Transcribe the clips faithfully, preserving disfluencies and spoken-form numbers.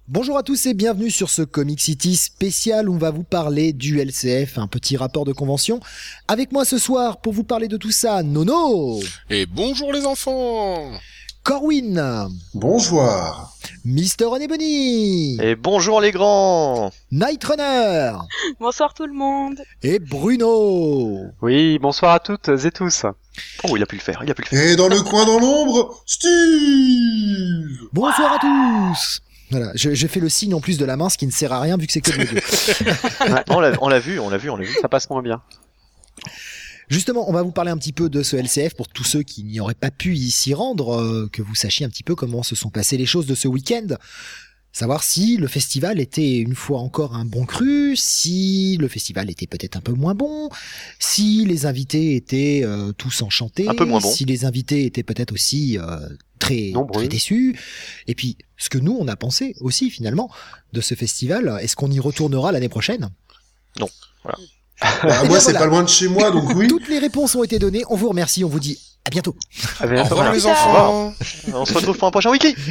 Bonjour à tous et bienvenue sur ce Comic City spécial où on va vous parler du L C F, un petit rapport de convention. Avec moi ce soir pour vous parler de tout ça, Nono. Et bonjour les enfants. Corwin. Bonjour. Mister René Bunny. Et bonjour les grands. Night Runner. Bonsoir tout le monde. Et Bruno. Oui, bonsoir à toutes et tous. Oh, il a pu le faire, il a pu le faire. Et dans le coin dans l'ombre, Steve. Bonsoir à tous. Voilà, je- j'ai fait le signe en plus de la main, ce qui ne sert à rien vu que c'est que de l'audio. Ouais, on l'a, on l'a vu, on l'a vu, on l'a vu. Ça passe moins bien. Justement, on va vous parler un petit peu de ce L C F pour tous ceux qui n'y auraient pas pu y s'y rendre, euh, que vous sachiez un petit peu comment se sont passées les choses de ce week-end. Savoir si le festival était une fois encore un bon cru, si le festival était peut-être un peu moins bon, si les invités étaient euh, tous enchantés, Un peu moins bon. si les invités étaient peut-être aussi euh, très, Nombreux. très déçus, et puis ce que nous on a pensé aussi finalement de ce festival. Est-ce qu'on y retournera l'année prochaine? Bah, Eh moi, bien, c'est voilà. pas loin de chez moi, donc oui. Toutes les réponses ont été données, on vous remercie, on vous dit à bientôt. Ah, bien, Au revoir voilà. les enfants. On se retrouve pour un prochain wiki.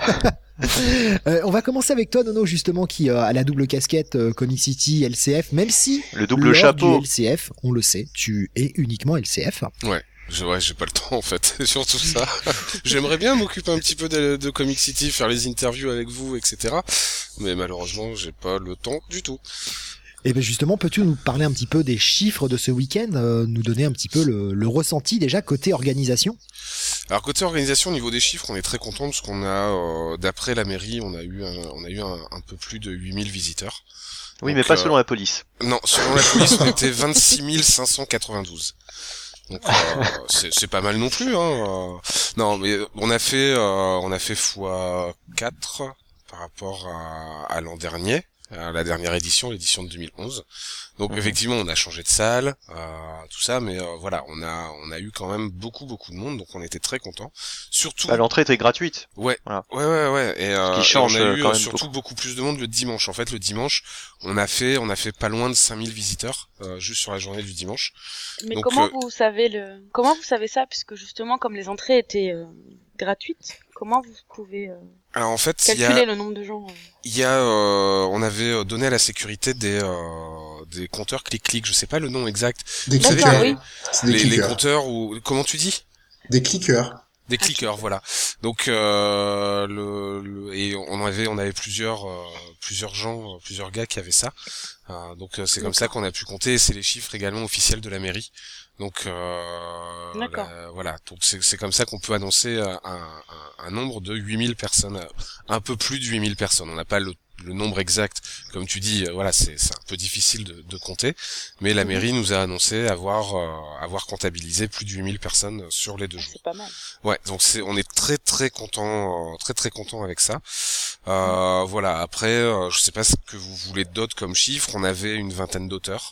Euh, on va commencer avec toi, Nono, justement, qui euh, a la double casquette euh, Comic City L C F, même si Le double lors chapeau. du L C F, on le sait, tu es uniquement L C F. Je, ouais, j'ai pas le temps en fait, c'est surtout ça. J'aimerais bien m'occuper un petit peu de, de Comic City, faire les interviews avec vous, et cetera. Mais malheureusement, j'ai pas le temps du tout. Et bien justement, peux-tu nous parler un petit peu des chiffres de ce week-end, euh, nous donner un petit peu le, le ressenti déjà côté organisation? Alors côté organisation, au niveau des chiffres, on est très content parce qu'on a, euh, d'après la mairie, on a eu, un, on a eu un, un peu plus de huit mille visiteurs. Oui, Donc, mais pas euh, selon la police. Non, selon la police, on était vingt-six mille cinq cent quatre-vingt-douze. Donc euh, c'est, c'est pas mal non plus, hein. euh. Non, mais on a fait, euh, on a fait fois quatre par rapport à, à l'an dernier, à la dernière édition, l'édition de deux mille onze. Donc Mhm. effectivement, on a changé de salle, euh, tout ça, mais euh, voilà, on a, on a eu quand même beaucoup, beaucoup de monde, donc on était très contents. Surtout, Bah, l'entrée était gratuite. ouais, Voilà. ouais, ouais, ouais, et, euh, qui et change, on a euh, eu quand euh, même surtout beaucoup. beaucoup plus de monde le dimanche. En fait, le dimanche, on a fait, on a fait pas loin de cinq mille visiteurs euh, juste sur la journée du dimanche. Mais Donc, comment euh, vous savez le comment vous savez ça, puisque justement comme les entrées étaient euh, gratuites, comment vous pouvez euh, Alors en fait, il y calculer a, le nombre de gens euh, il y a, euh, on avait euh, donné à la sécurité des euh, des compteurs clic-clic. Je sais pas le nom exact. Des D'accord, clickers. oui. C'est des Les, les clickers. compteurs ou comment tu dis? Des clickers. Des Ah, clickers, voilà. Donc euh, le, le- et on avait on avait plusieurs euh, plusieurs gens, euh, plusieurs gars qui avaient ça. Euh, donc euh, c'est comme ça qu'on a pu compter. Et c'est les chiffres également officiels de la mairie. Donc euh, D'accord. la- voilà. Donc c'est c'est comme ça qu'on peut annoncer euh, un, un, un nombre de huit mille personnes, euh, un peu plus de huit mille personnes. On n'a pas le le nombre exact, comme tu dis, euh, voilà, c'est c'est un peu difficile de, de compter, mais la Mhm. mairie nous a annoncé avoir euh, avoir comptabilisé plus de huit mille personnes sur les deux ah, jours. c'est pas mal. Ouais, donc c'est, on est très très content, euh, très très content avec ça. Euh, voilà. Après, euh, je sais pas ce que vous voulez d'autre comme chiffre. On avait une vingtaine d'auteurs,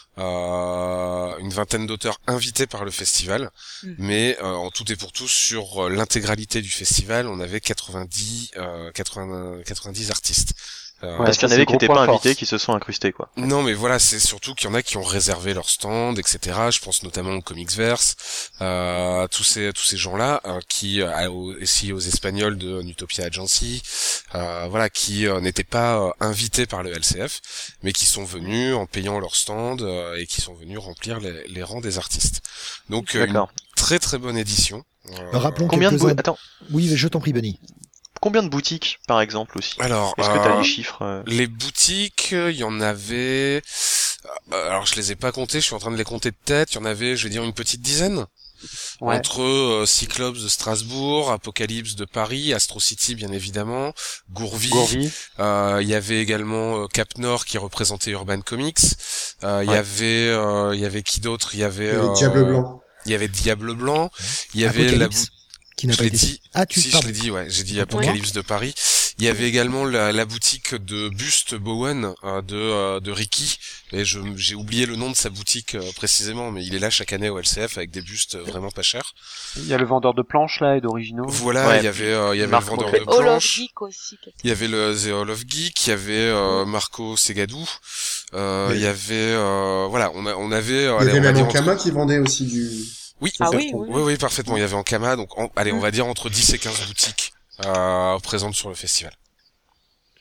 euh, une vingtaine d'auteurs invités par le festival, Mhm. mais euh, en tout et pour tout sur euh, l'intégralité du festival, on avait quatre-vingt-dix, euh, quatre-vingts, quatre-vingt-dix artistes. Euh, Ouais, Parce qu'il y en ça, avait c'est qui gros n'étaient point pas force. invités, qui se sont incrustés, quoi. Non, mais voilà, c'est surtout qu'il y en a qui ont réservé leur stand, et cetera. Je pense notamment au Comicsverse, euh, tous ces tous ces gens-là euh, qui euh, aux- aussi aux Espagnols de Nutopia Agency, euh, voilà, qui euh, n'étaient pas euh, invités par le L C F, mais qui sont venus en payant leur stand euh, et qui sont venus remplir les, les rangs des artistes. Donc euh, une D'accord. très très bonne édition. Euh, Rappelons Combien de quelques-uns- bou- Attends, Oui, je t'en prie, Bunny. combien de boutiques, par exemple, aussi? Alors, Est-ce que t'as euh, les chiffres euh, les boutiques, il y en avait. euh, Alors je les ai pas comptés, je suis en train de les compter de tête. Il y en avait, je vais dire une petite dizaine. Ouais. Entre euh, Cyclops de Strasbourg, Apocalypse de Paris, Astro City bien évidemment, Gourvi. Gourvi. Euh, il y avait également euh, Cap Nord qui représentait Urban Comics. Euh, Il y Ouais. avait, euh, il y avait qui d'autre? Il y avait. Il y avait euh, Diable Blanc. Il y avait Diable Blanc. Il y avait la Apocalypse, boutique. qui n'a Je pas l'ai été... dit. Ah, tu Si, je pardon. l'ai dit, ouais, j'ai dit Apocalypse de Paris. Il y avait également la, la boutique de Buste Bowen euh, de euh, de Ricky. Et je j'ai oublié le nom de sa boutique euh, précisément, mais il est là chaque année au L C F avec des bustes euh, vraiment pas chers. Il y a le vendeur de planches là et d'originaux. Voilà, Ouais. il y avait euh, il y avait Marc le vendeur Moquet. de Hall of planches, Geek aussi. quelque- il y avait le The Hall of Geek, il y avait euh, Marco Segadou, euh, Oui. il y avait euh, voilà, on a on avait euh, Il y allez, avait on va même dire Ankama entre- qui vendait aussi du... Oui, Ah Ça, oui, ça, oui. oui oui parfaitement, il y avait Ankama, donc en- allez, on Mm. va dire entre dix et quinze boutiques euh, présentes sur le festival.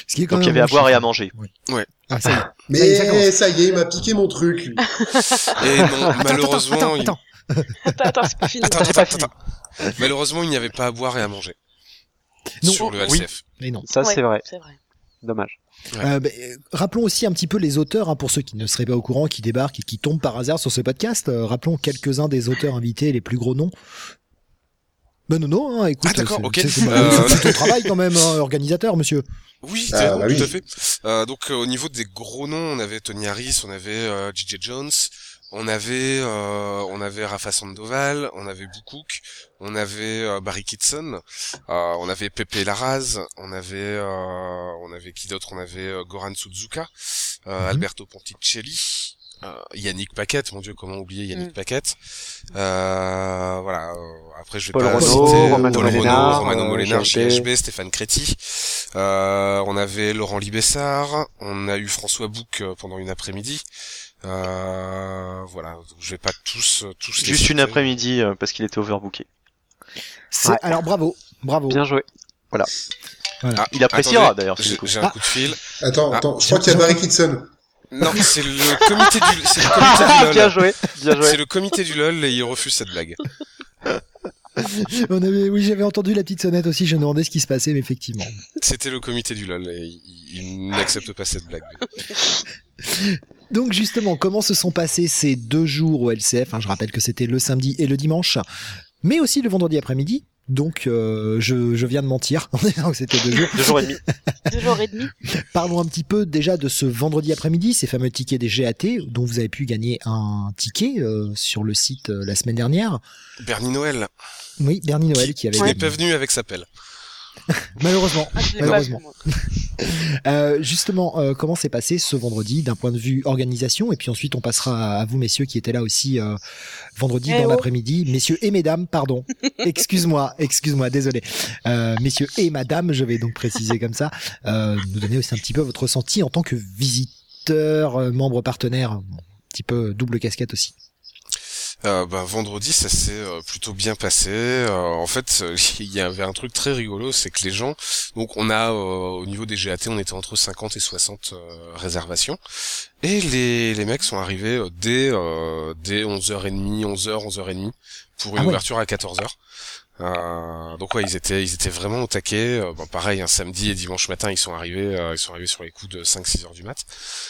Ce qui est quand Donc il y même avait à un boire et à chiffre. manger. Ah, ça y est. Mais Ça y est, ça commence. ça y est, il m'a piqué mon truc, lui. Et non, Attends, malheureusement, attends, il... attends, Attends, attends, c'est pas fini. Attends, J'ai attends, pas fini. attends. Malheureusement, il n'y avait pas à boire et à manger Non. sur le Oui. L C F. Mais non. Ça, Ouais, c'est vrai. C'est vrai. Dommage. Ouais. Euh, bah, euh, rappelons aussi un petit peu les auteurs, hein, pour ceux qui ne seraient pas au courant, qui débarquent et qui tombent par hasard sur ce podcast. Euh, rappelons quelques-uns des auteurs invités, les plus gros noms. Ben non, non, hein, écoute, Ah, d'accord, c'est, ok. c'est, c'est, Euh, c'est ton travail quand même, hein, organisateur, monsieur. Oui, Ah, t'es- bah tout oui. à fait. Euh, donc euh, au niveau des gros noms, on avait Tony Harris, on avait euh, J J Jones, on avait euh, on avait Rafa Sandoval, on avait Boukouk, on avait euh, Barry Kitson, euh, on avait Pepe Larraz, on avait euh, on avait qui d'autre, on avait euh, Goran Suzuka, euh, Mhm. Alberto Ponticelli, euh, Yannick Paquette, mon Dieu, comment oublier Yannick Mm. Paquette. Euh, voilà, euh, après je vais Paul pas Renaud, citer Romano Paul Molénard, Renaud, Romano euh, Molénard, G H B. G H B, Stéphane Créti. Euh, on avait Laurent Libessard, on a eu François Bouc euh, pendant une après-midi. Euh, voilà, donc je vais pas tous tous les Juste une citer. après-midi euh, parce qu'il était overbooké. C'est, Ouais. alors bravo, bravo. Bien joué. Ah, Il appréciera attendez, d'ailleurs. s'il J'ai écoute. j'ai un Ah. coup de fil. Attends, Ah, attends, je crois qu'il y a Barry Kitson. Non, c'est le comité du c'est le comité du Bien LOL. joué. Bien joué. C'est le comité du LOL et il refuse cette blague. On avait, oui, j'avais entendu la petite sonnette aussi, je me demandais ce qui se passait, mais effectivement. C'était le comité du LOL et il, il n'accepte pas cette blague. Donc justement, comment se sont passés ces deux jours au L C F, hein, je rappelle que c'était le samedi et le dimanche, mais aussi le vendredi après-midi. Donc euh, je, je viens de mentir en disant que c'était deux jours. Deux jours et demi. Deux jours et demi. Parlons un petit peu déjà de ce vendredi après-midi, ces fameux tickets des G A T, dont vous avez pu gagner un ticket euh, sur le site euh, la semaine dernière. Bernie Noël, Oui, Bernie Noël qui avait qui n'est gagné. pas venu avec sa pelle. Malheureusement. Ah, je l'ai pas Malheureusement. vu, moi. Euh, justement, euh, comment s'est passé ce vendredi d'un point de vue organisation, et puis ensuite on passera à vous messieurs qui étaient là aussi euh, vendredi Eh dans oh. l'après-midi, messieurs et mesdames, pardon, excuse-moi, excuse-moi, désolé, euh, messieurs et madame, je vais donc préciser comme ça, euh, nous donner aussi un petit peu votre ressenti en tant que visiteur, euh, membre partenaire, un petit peu double casquette aussi. Euh, bah, vendredi, ça s'est euh, plutôt bien passé. Euh, en fait, euh, il y avait un truc très rigolo, c'est que les gens, donc on a euh, au niveau des G A T, on était entre cinquante et soixante euh, réservations, et les les mecs sont arrivés euh, dès euh, dès onze heures trente, onze heures, onze heures trente pour une Ah ouais. ouverture à quatorze heures. Euh, donc ouais, ils étaient ils étaient vraiment au taquet. Euh, bon, pareil, un samedi et dimanche matin, ils sont arrivés euh, ils sont arrivés sur les coups de cinq six heures du mat.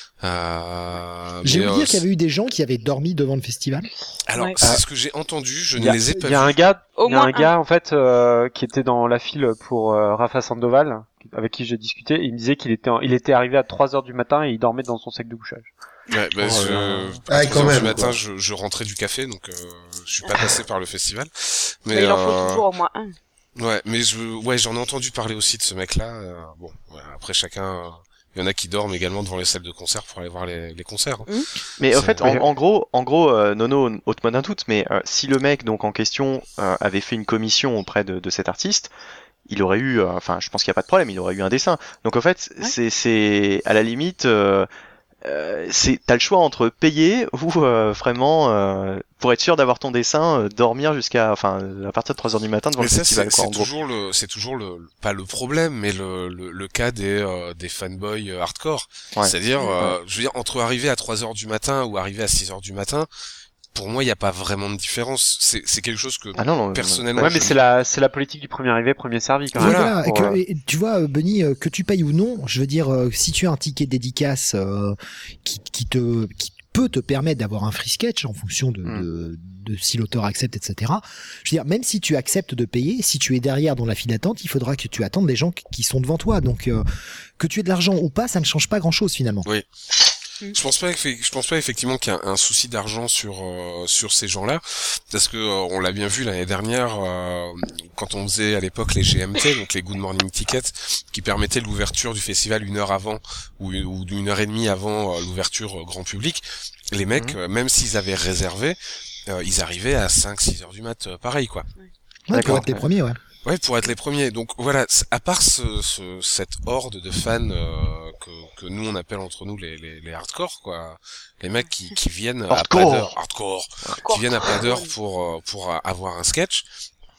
Euh, J'ai mais, ouï euh, dire qu'il y avait eu des gens qui avaient dormi devant le festival. alors, Ouais. c'est ce que j'ai entendu, je Il ne y a, les ai pas il y a vus. un gars, Au il y a moins un gars en fait euh, qui était dans la file pour euh, Rafa Sandoval, avec qui j'ai discuté. Et il me disait qu'il était, en- il était arrivé à trois heures du matin et il dormait dans son sac de couchage. Ouais, bah, Oh je, là là. à Ah, trois quand heures même, du matin, quoi. je, je rentrais du café, donc euh, je suis pas passé par le festival. Mais, Mais il en faut euh, toujours au moins un. ouais, mais je, ouais, j'en ai entendu parler aussi de ce mec-là. euh, bon, ouais, après chacun, euh, il y en a qui dorment également devant les salles de concert pour aller voir les, les concerts. hein. Mais en C'est- fait, en, en gros, en gros, euh, Nono, haute mode un doute, mais euh, si le mec donc en question euh, avait fait une commission auprès de, de cet artiste, il aurait eu, euh, enfin, je pense qu'il n'y a pas de problème, il aurait eu un dessin. Donc en fait, Ouais. c'est, c'est à la limite, euh, euh, c'est, t'as le choix entre payer ou euh, vraiment, euh, pour être sûr d'avoir ton dessin, euh, dormir jusqu'à, enfin, à partir de trois heures du matin devant Mais le ça, festival, c'est quoi, en c'est gros. toujours le, c'est toujours le, pas le problème, mais le, le, le cas des, euh, des fanboys euh, hardcore. Ouais. C'est-à-dire, Ouais. euh, je veux dire, entre arriver à trois heures du matin ou arriver à six heures du matin, pour moi, il n'y a pas vraiment de différence. C'est, c'est quelque chose que, Ah non, non, personnellement, Ouais, je- mais c'est la, c'est la politique du premier arrivé, premier servi quand Oui, même. voilà, et Pour, que- euh, et tu vois, euh, Benny, euh, que tu payes ou non, je veux dire, euh, si tu as un ticket dédicace euh, qui, qui te qui peut te permettre d'avoir un free sketch en fonction de, Mm. de, de si l'auteur accepte, et cetera. Je veux dire, même si tu acceptes de payer, si tu es derrière dans la file d'attente, il faudra que tu attendes des gens qui- qui sont devant toi. Donc, euh, que tu aies de l'argent ou pas, ça ne change pas grand-chose finalement. Je pense pas, effe- je pense pas effectivement qu'il y a un souci d'argent sur euh, sur ces gens-là, parce que euh, on l'a bien vu l'année dernière euh, quand on faisait à l'époque les G M T, donc les Good Morning Tickets, qui permettaient l'ouverture du festival une heure avant ou une, ou d'une heure et demie avant euh, l'ouverture euh, grand public. Les mecs, euh, même s'ils avaient réservé, euh, ils arrivaient à cinq six heures du mat, euh, pareil quoi. Ouais, pour D'accord. être les premiers, ouais. Ouais, pour être les premiers. Donc voilà, c- à part ce, ce, cette horde de fans euh, que, que nous on appelle entre nous les, les, les hardcore, quoi, les mecs qui, qui viennent à Hardcore. pas d'heure, hardcore, qui viennent à pas d'heure pour euh, pour avoir un sketch.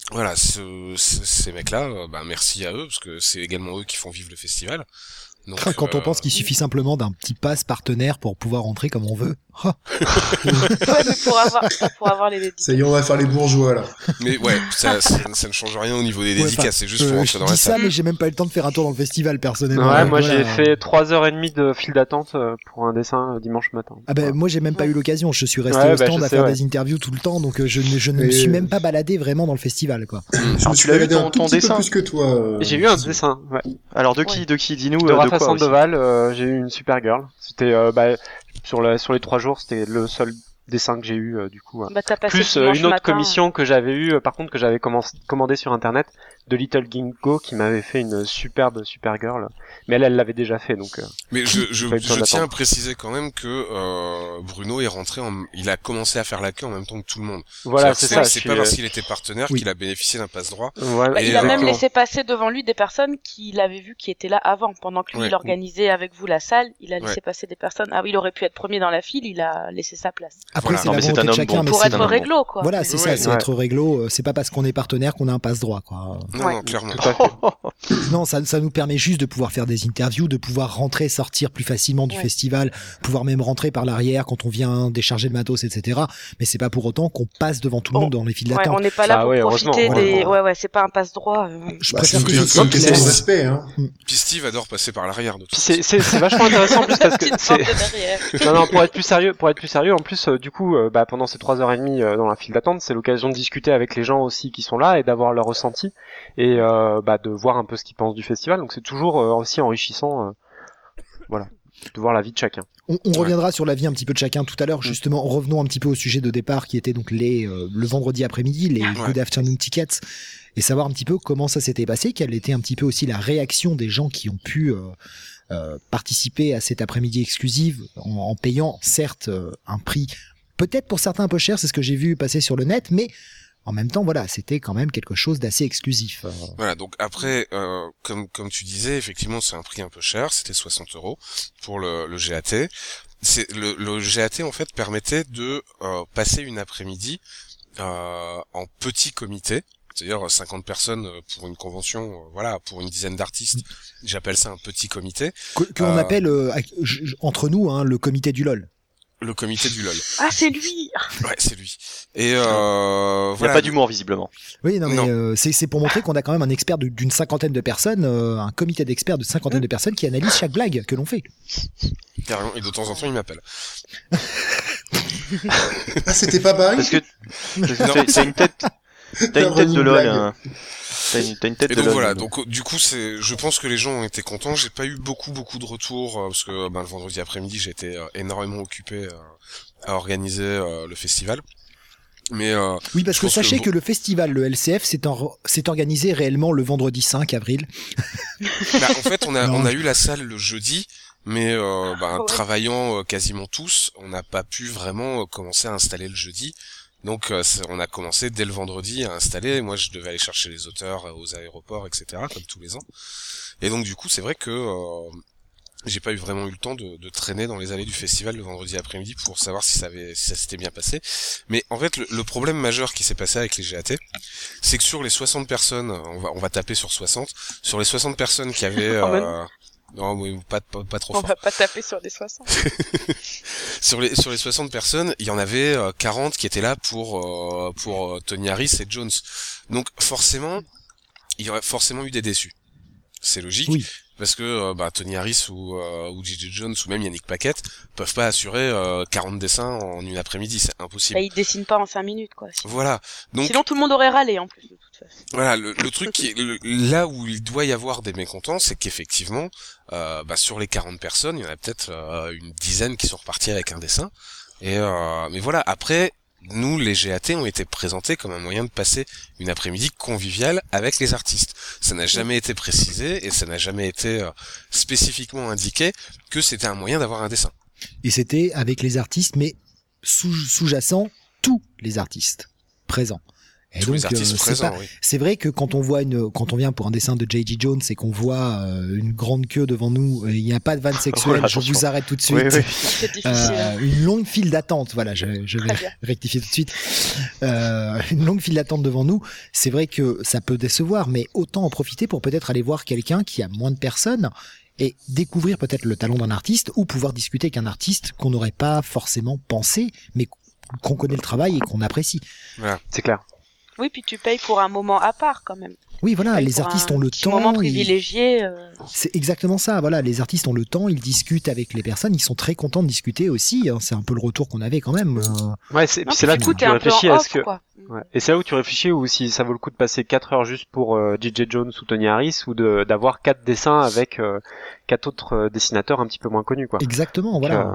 voilà, ce, ce- ces mecs-là, euh, bah merci à eux parce que c'est également eux qui font vivre le festival. Donc, Quand on euh, pense qu'il suffit simplement d'un petit pass partenaire pour pouvoir entrer comme on veut. Ah. Ouais, mais pour avoir, pas pour avoir les dédicaces. Ça y est, on va faire les bourgeois, là. Mais ouais, ça, ça, ça ne change rien au niveau des Ouais, dédicaces, enfin, c'est juste euh, pour je rentrer dans dis la ça, salle. mais j'ai même pas eu le temps de faire un tour dans le festival personnellement. Ouais, Donc, moi voilà. j'ai fait trois heures et demie de file d'attente euh, pour un dessin euh, dimanche matin. Ah ben Voilà. moi j'ai même pas Ouais. eu l'occasion, je suis resté Ouais, au bah, stand je à sais, faire ouais. des interviews tout le temps, donc euh, je ne, je ne me Et, suis euh, même pas baladé vraiment dans le festival quoi. Je Alors, me tu suis l'as eu, baladé un ton- tout ton petit peu dessin plus que toi. euh, J'ai eu un Jésus. dessin, ouais. Alors de Ouais. qui, de qui, dis-nous De euh, de Rafa quoi aussi. Sandoval, euh, j'ai eu une Supergirl. C'était euh, bah, sur, la, sur les trois jours, c'était le seul dessin que j'ai eu euh, du coup. ouais. Bah, t'as passé Plus euh, dimanche une autre matin. commission que j'avais eu, euh, par contre que j'avais commencé- commandé sur internet, de Little Gingo qui m'avait fait une superbe Supergirl. Mais elle, elle l'avait déjà fait donc. euh, Mais je, je, Pas eu besoin je tiens à d'attendre. préciser quand même que euh, Bruno est rentré, en, il a commencé à faire la queue en même temps que tout le monde. Voilà, C'est-à-dire c'est que ça. C'est je pas suis, parce euh, qu'il était partenaire Oui. qu'il a bénéficié d'un passe droit. voilà, Bah, Et, il a euh, même exactement. laissé passer devant lui des personnes qu'il avait vu qui étaient là avant. Pendant que lui, Ouais. il organisait avec vous la salle, il a laissé Ouais. passer des personnes. Ah oui, il aurait pu être premier dans la file, il a laissé sa place. Après Voilà. c'est Non, la mais c'est volonté un de homme chacun, bon. mais Pour c'est être un homme réglo, quoi. voilà c'est Ouais. ça, c'est Ouais. être réglo. euh, C'est pas parce qu'on est partenaire qu'on a un passe droit quoi. Non, Ouais. non, clairement. Tout à fait. Non, ça, ça nous permet juste de pouvoir faire des interviews, de pouvoir rentrer, sortir plus facilement du Ouais. festival, pouvoir même rentrer par l'arrière quand on vient décharger le matos, et cetera. Mais c'est pas pour autant qu'on passe devant tout le Oh. monde dans les files Ouais, d'attente. on n'est pas là Ah pour ouais, heureusement, profiter des. heureusement. Ouais, ouais, c'est pas un passe droit. euh. Je Bah, préfère c'est que une ce c'est soit une question de clair. respect, hein. Puis Steve adore passer par l'arrière de toute Puis façon. c'est c'est c'est vachement intéressant en plus parce que Petite c'est porte derrière. non non pour être plus sérieux pour être plus sérieux en plus euh, du coup euh, bah pendant ces trois heures et demie euh, dans la file d'attente c'est l'occasion de discuter avec les gens aussi qui sont là et d'avoir leur ressenti et euh, bah de voir un peu ce qu'ils pensent du festival donc c'est toujours euh, aussi enrichissant euh, voilà de voir la vie de chacun. On, on Ouais. reviendra sur la vie un petit peu de chacun tout à l'heure. Justement, revenons un petit peu au sujet de départ qui était donc les euh, le vendredi après-midi, les Ouais. Good Afternoon Tickets, et savoir un petit peu comment ça s'était passé, quelle était un petit peu aussi la réaction des gens qui ont pu euh, euh, participer à cet après-midi exclusive en, en payant certes euh, un prix peut-être pour certains un peu cher, c'est ce que j'ai vu passer sur le net, mais en même temps voilà, c'était quand même quelque chose d'assez exclusif. Euh, Voilà, donc après, euh, comme comme tu disais, effectivement, c'est un prix un peu cher, c'était soixante euros pour le, le G A T. C'est le, le G A T en fait permettait de euh, passer une après-midi euh, en petit comité, c'est-à-dire cinquante personnes pour une convention, euh, voilà, pour une dizaine d'artistes. J'appelle ça un petit comité, que que l'on Euh. appelle euh, ac- j- j- entre nous hein, le comité du LOL. le comité du LOL. Ah, c'est lui. Ouais, c'est lui. Et euh, Il n'y a voilà. pas d'humour visiblement. Oui, non, mais Non. euh, c'est c'est pour montrer qu'on a quand même un expert de- d'une cinquantaine de personnes, euh, un comité d'experts de cinquantaine de personnes qui analyse chaque blague que l'on fait. Carrément. Et de temps en temps, il m'appelle. Ah, c'était pas Paris? Parce que parce que Non. t'as t'as une tête, t'as La une tête de running LOL. blague. hein. T'as une, t'as une tête Et de donc LOL. voilà, donc. donc du coup c'est, je pense que les gens ont été contents. J'ai pas eu beaucoup beaucoup de retours euh, parce que ben, le vendredi après-midi j'ai été euh, énormément occupé euh, à organiser euh, le festival. Mais euh, Oui, parce Je que pense que sachez bon- que le festival, le L C F, s'est en- s'est organisé réellement le vendredi cinq avril. bah, en fait on a Non. on a eu la salle le jeudi, mais euh, ben, Ouais. travaillant euh, quasiment tous, on n'a pas pu vraiment euh, commencer à installer le jeudi. Donc euh, c'est- on a commencé dès le vendredi à installer. Moi je devais aller chercher les auteurs euh, aux aéroports, et cetera comme tous les ans. Et donc du coup c'est vrai que euh, j'ai pas eu vraiment eu le temps de, de traîner dans les allées du festival le vendredi après-midi pour savoir si ça avait si ça s'était bien passé. Mais en fait le, le problème majeur qui s'est passé avec les G A T, c'est que sur les soixante personnes, on va on va taper sur soixante, sur les soixante personnes qui avaient Oh, mais euh, non, oui, pas, pas pas trop On fort. va pas taper sur des soixante. Sur les sur les soixante personnes, il y en avait euh, quarante qui étaient là pour euh, pour euh, Tony Harris et Jones. Donc forcément, il y aurait forcément eu des déçus. C'est logique. Oui. Parce que euh, bah, Tony Harris ou euh, ou J J Jones ou même Yannick Paquette peuvent pas assurer euh, quarante dessins en une après-midi, c'est impossible. Bah, il dessine pas en cinq minutes, quoi. Voilà. Donc Sinon, tout le monde aurait râlé, en plus, de toute façon. voilà, le, le truc qui est, le- là où il doit y avoir des mécontents, c'est qu'effectivement, euh, bah, sur les quarante personnes, il y en a peut-être euh, une dizaine qui sont repartis avec un dessin. Et euh, mais voilà, après, nous, les G A T ont été présentés comme un moyen de passer une après-midi conviviale avec les artistes. Ça n'a jamais été précisé et ça n'a jamais été euh, spécifiquement indiqué que c'était un moyen d'avoir un dessin. Et c'était avec les artistes, mais sous- sous-jacent tous les artistes présents. Et Tous donc, les artistes euh, c'est présents, pas- oui. c'est vrai que quand on voit une, quand on vient pour un dessin de J G Jones et qu'on voit euh, une grande queue devant nous, euh, il n'y a pas de vanne sexuelle, là, je attention. vous arrête tout de suite. Oui, oui. C'est difficile. hein. Euh, une longue file d'attente, voilà, je, je vais Très bien. rectifier tout de suite. Euh, une longue file d'attente devant nous, c'est vrai que ça peut décevoir, mais autant en profiter pour peut-être aller voir quelqu'un qui a moins de personnes et découvrir peut-être le talent d'un artiste ou pouvoir discuter avec un artiste qu'on n'aurait pas forcément pensé, mais qu'on connaît le travail et qu'on apprécie. C'est clair. Oui, puis tu payes pour un moment à part quand même. Oui, voilà, Tu payes les pour artistes un ont le petit temps. moment ils- privilégié. euh, C'est exactement ça, voilà, les artistes ont le temps, ils discutent avec les personnes, ils sont très contents de discuter aussi, hein, c'est un peu le retour qu'on avait quand même. euh, Ouais, c'est Non, puis c'est puis là tout où tu est un peu réfléchis en à off, ce que. quoi. Ouais. Et c'est là où tu réfléchis ou si ça vaut le coup de passer quatre heures juste pour euh, J J Jones ou Tony Harris ou de d'avoir quatre dessins avec euh, quatre autres euh, dessinateurs un petit peu moins connus quoi. Exactement, Donc, voilà. euh,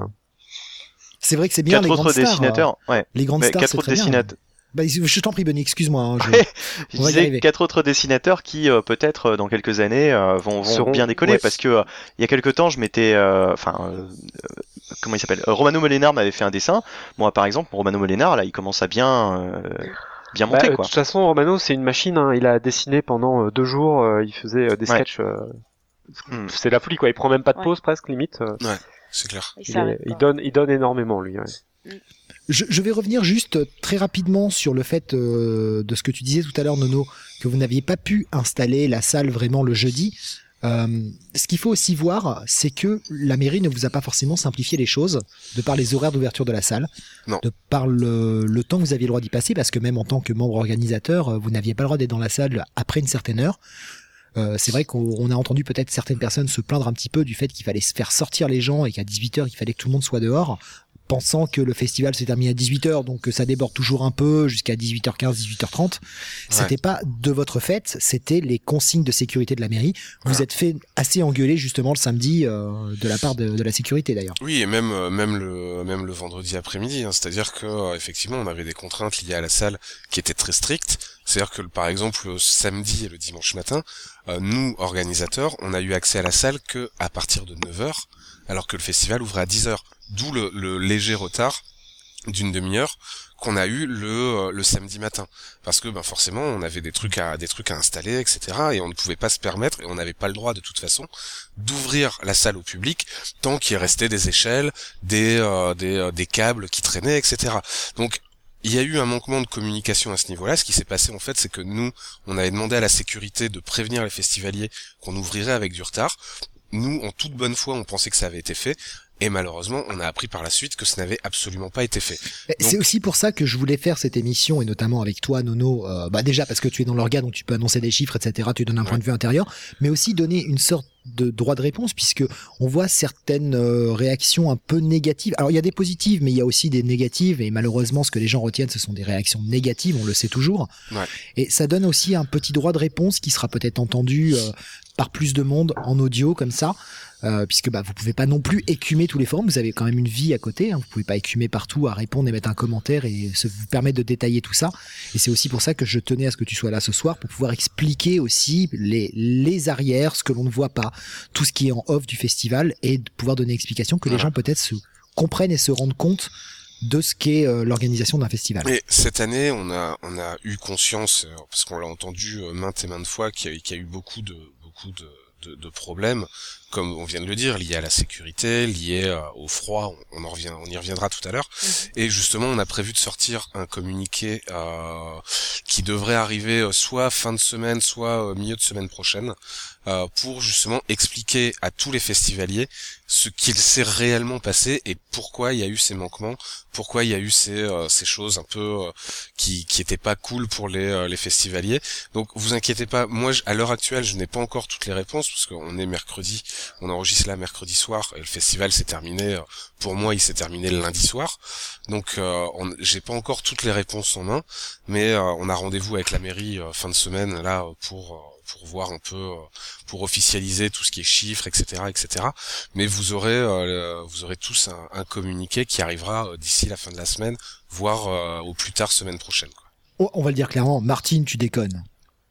C'est vrai que c'est bien Quatre les autres grandes stars. dessinateurs, ouais. euh, Les grandes Mais stars, quatre c'est autres très bien. dessinateurs. Bah, je t'en prie, Benny, excuse-moi. hein, je- Je On va y disais arriver. quatre autres dessinateurs qui euh, peut-être euh, dans quelques années euh, vont, vont Seront- bien décoller ouais. parce que euh, il y a quelques temps je m'étais euh, enfin euh, euh, comment il s'appelle Euh, Romano Molenar m'avait fait un dessin. Moi par exemple Romano Molenar là il commence à bien euh, bien bah, monter euh, de quoi. toute façon, Romano, c'est une machine. Hein. Il a dessiné pendant euh, deux jours. euh, il faisait euh, des Ouais. sketchs. euh, Hmm. C'est la folie quoi. Il prend même pas de Ouais. pause presque limite. euh, C'est clair. Il il, est- s'arrête il pas. donne, il donne énormément lui. Ouais. Je, je vais revenir juste très rapidement sur le fait euh, de ce que tu disais tout à l'heure, Nono, que vous n'aviez pas pu installer la salle vraiment le jeudi. Euh, ce qu'il faut aussi voir, c'est que la mairie ne vous a pas forcément simplifié les choses de par les horaires d'ouverture de la salle, Non. de par le, le temps que vous aviez le droit d'y passer, parce que même en tant que membre organisateur, euh, vous n'aviez pas le droit d'être dans la salle après une certaine heure. Euh, c'est vrai qu'on on a entendu peut-être certaines personnes se plaindre un petit peu du fait qu'il fallait se faire sortir les gens et qu'à dix-huit heures, il fallait que tout le monde soit dehors, pensant que le festival se termine à dix-huit heures, donc que ça déborde toujours un peu jusqu'à dix-huit heures quinze, dix-huit heures trente. C'était pas de votre fait, c'était les consignes de sécurité de la mairie. Vous Voilà. êtes fait assez engueuler justement le samedi euh, de la part de, de la sécurité d'ailleurs. Oui, et même euh, même le même le vendredi après-midi, hein, c'est-à-dire que euh, effectivement, on avait des contraintes liées à la salle qui étaient très strictes. C'est-à-dire que par exemple le samedi et le dimanche matin, euh, nous organisateurs, on a eu accès à la salle que à partir de neuf heures, alors que le festival ouvrait à dix heures. D'où le, le léger retard d'une demi-heure qu'on a eu le euh, le samedi matin, parce que ben forcément on avait des trucs à des trucs à installer, et cetera. Et on ne pouvait pas se permettre, et on n'avait pas le droit de toute façon d'ouvrir la salle au public tant qu'il restait des échelles, des euh, des euh, des câbles qui traînaient, et cetera. Donc il y a eu un manquement de communication à ce niveau-là. Ce qui s'est passé en fait, c'est que nous, on avait demandé à la sécurité de prévenir les festivaliers qu'on ouvrirait avec du retard. Nous, en toute bonne foi, on pensait que ça avait été fait. Et malheureusement, on a appris par la suite que ce n'avait absolument pas été fait. Mais Donc- C'est aussi pour ça que je voulais faire cette émission, et notamment avec toi, Nono, euh, bah déjà parce que tu es dans l'organe, donc tu peux annoncer des chiffres, et cetera. Tu donnes un point Ouais. de vue intérieur, mais aussi donner une sorte de droit de réponse, puisque on voit certaines euh, réactions un peu négatives. Alors il y a des positives, mais il y a aussi des négatives, et malheureusement, ce que les gens retiennent, ce sont des réactions négatives, on le sait toujours. Ouais. Et ça donne aussi un petit droit de réponse qui sera peut-être entendu euh, par plus de monde en audio, comme ça. Euh, puisque bah vous pouvez pas non plus écumer tous les forums, vous avez quand même une vie à côté, hein, vous pouvez pas écumer partout à répondre et mettre un commentaire et se vous permettre de détailler tout ça. Et c'est aussi pour ça que je tenais à ce que tu sois là ce soir pour pouvoir expliquer aussi les les arrières, ce que l'on ne voit pas, tout ce qui est en off du festival et de pouvoir donner explication que les Voilà. gens peut-être se comprennent et se rendent compte de ce qu'est euh, l'organisation d'un festival. Mais cette année, on a on a eu conscience, euh, parce qu'on l'a entendu euh, maintes et maintes fois, qu'il y a, qu'il y a eu beaucoup de beaucoup de De, de problèmes, comme on vient de le dire, liés à la sécurité, liés euh, au froid, on, on en revient, on y reviendra tout à l'heure. Mhm. Et justement, on a prévu de sortir un communiqué euh, qui devrait arriver euh, soit fin de semaine, soit euh, milieu de semaine prochaine, euh, pour justement expliquer à tous les festivaliers ce qu'il s'est réellement passé et pourquoi il y a eu ces manquements, pourquoi il y a eu ces euh, ces choses un peu euh, qui qui étaient pas cool pour les euh, les festivaliers. Donc vous inquiétez pas, moi je, à l'heure actuelle, je n'ai pas encore toutes les réponses parce qu'on est mercredi, on enregistre là mercredi soir et le festival s'est terminé, euh, pour moi il s'est terminé le lundi soir. Donc euh, on, j'ai pas encore toutes les réponses en main, mais euh, on a rendez-vous avec la mairie euh, fin de semaine là pour euh, pour voir un peu, euh, pour officialiser tout ce qui est chiffres, et cetera, et cetera. Mais vous aurez euh, vous aurez tous un, un communiqué qui arrivera euh, d'ici la fin de la semaine, voire euh, au plus tard semaine prochaine, quoi. Oh, on va le dire clairement, Martine, tu déconnes.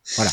Voilà.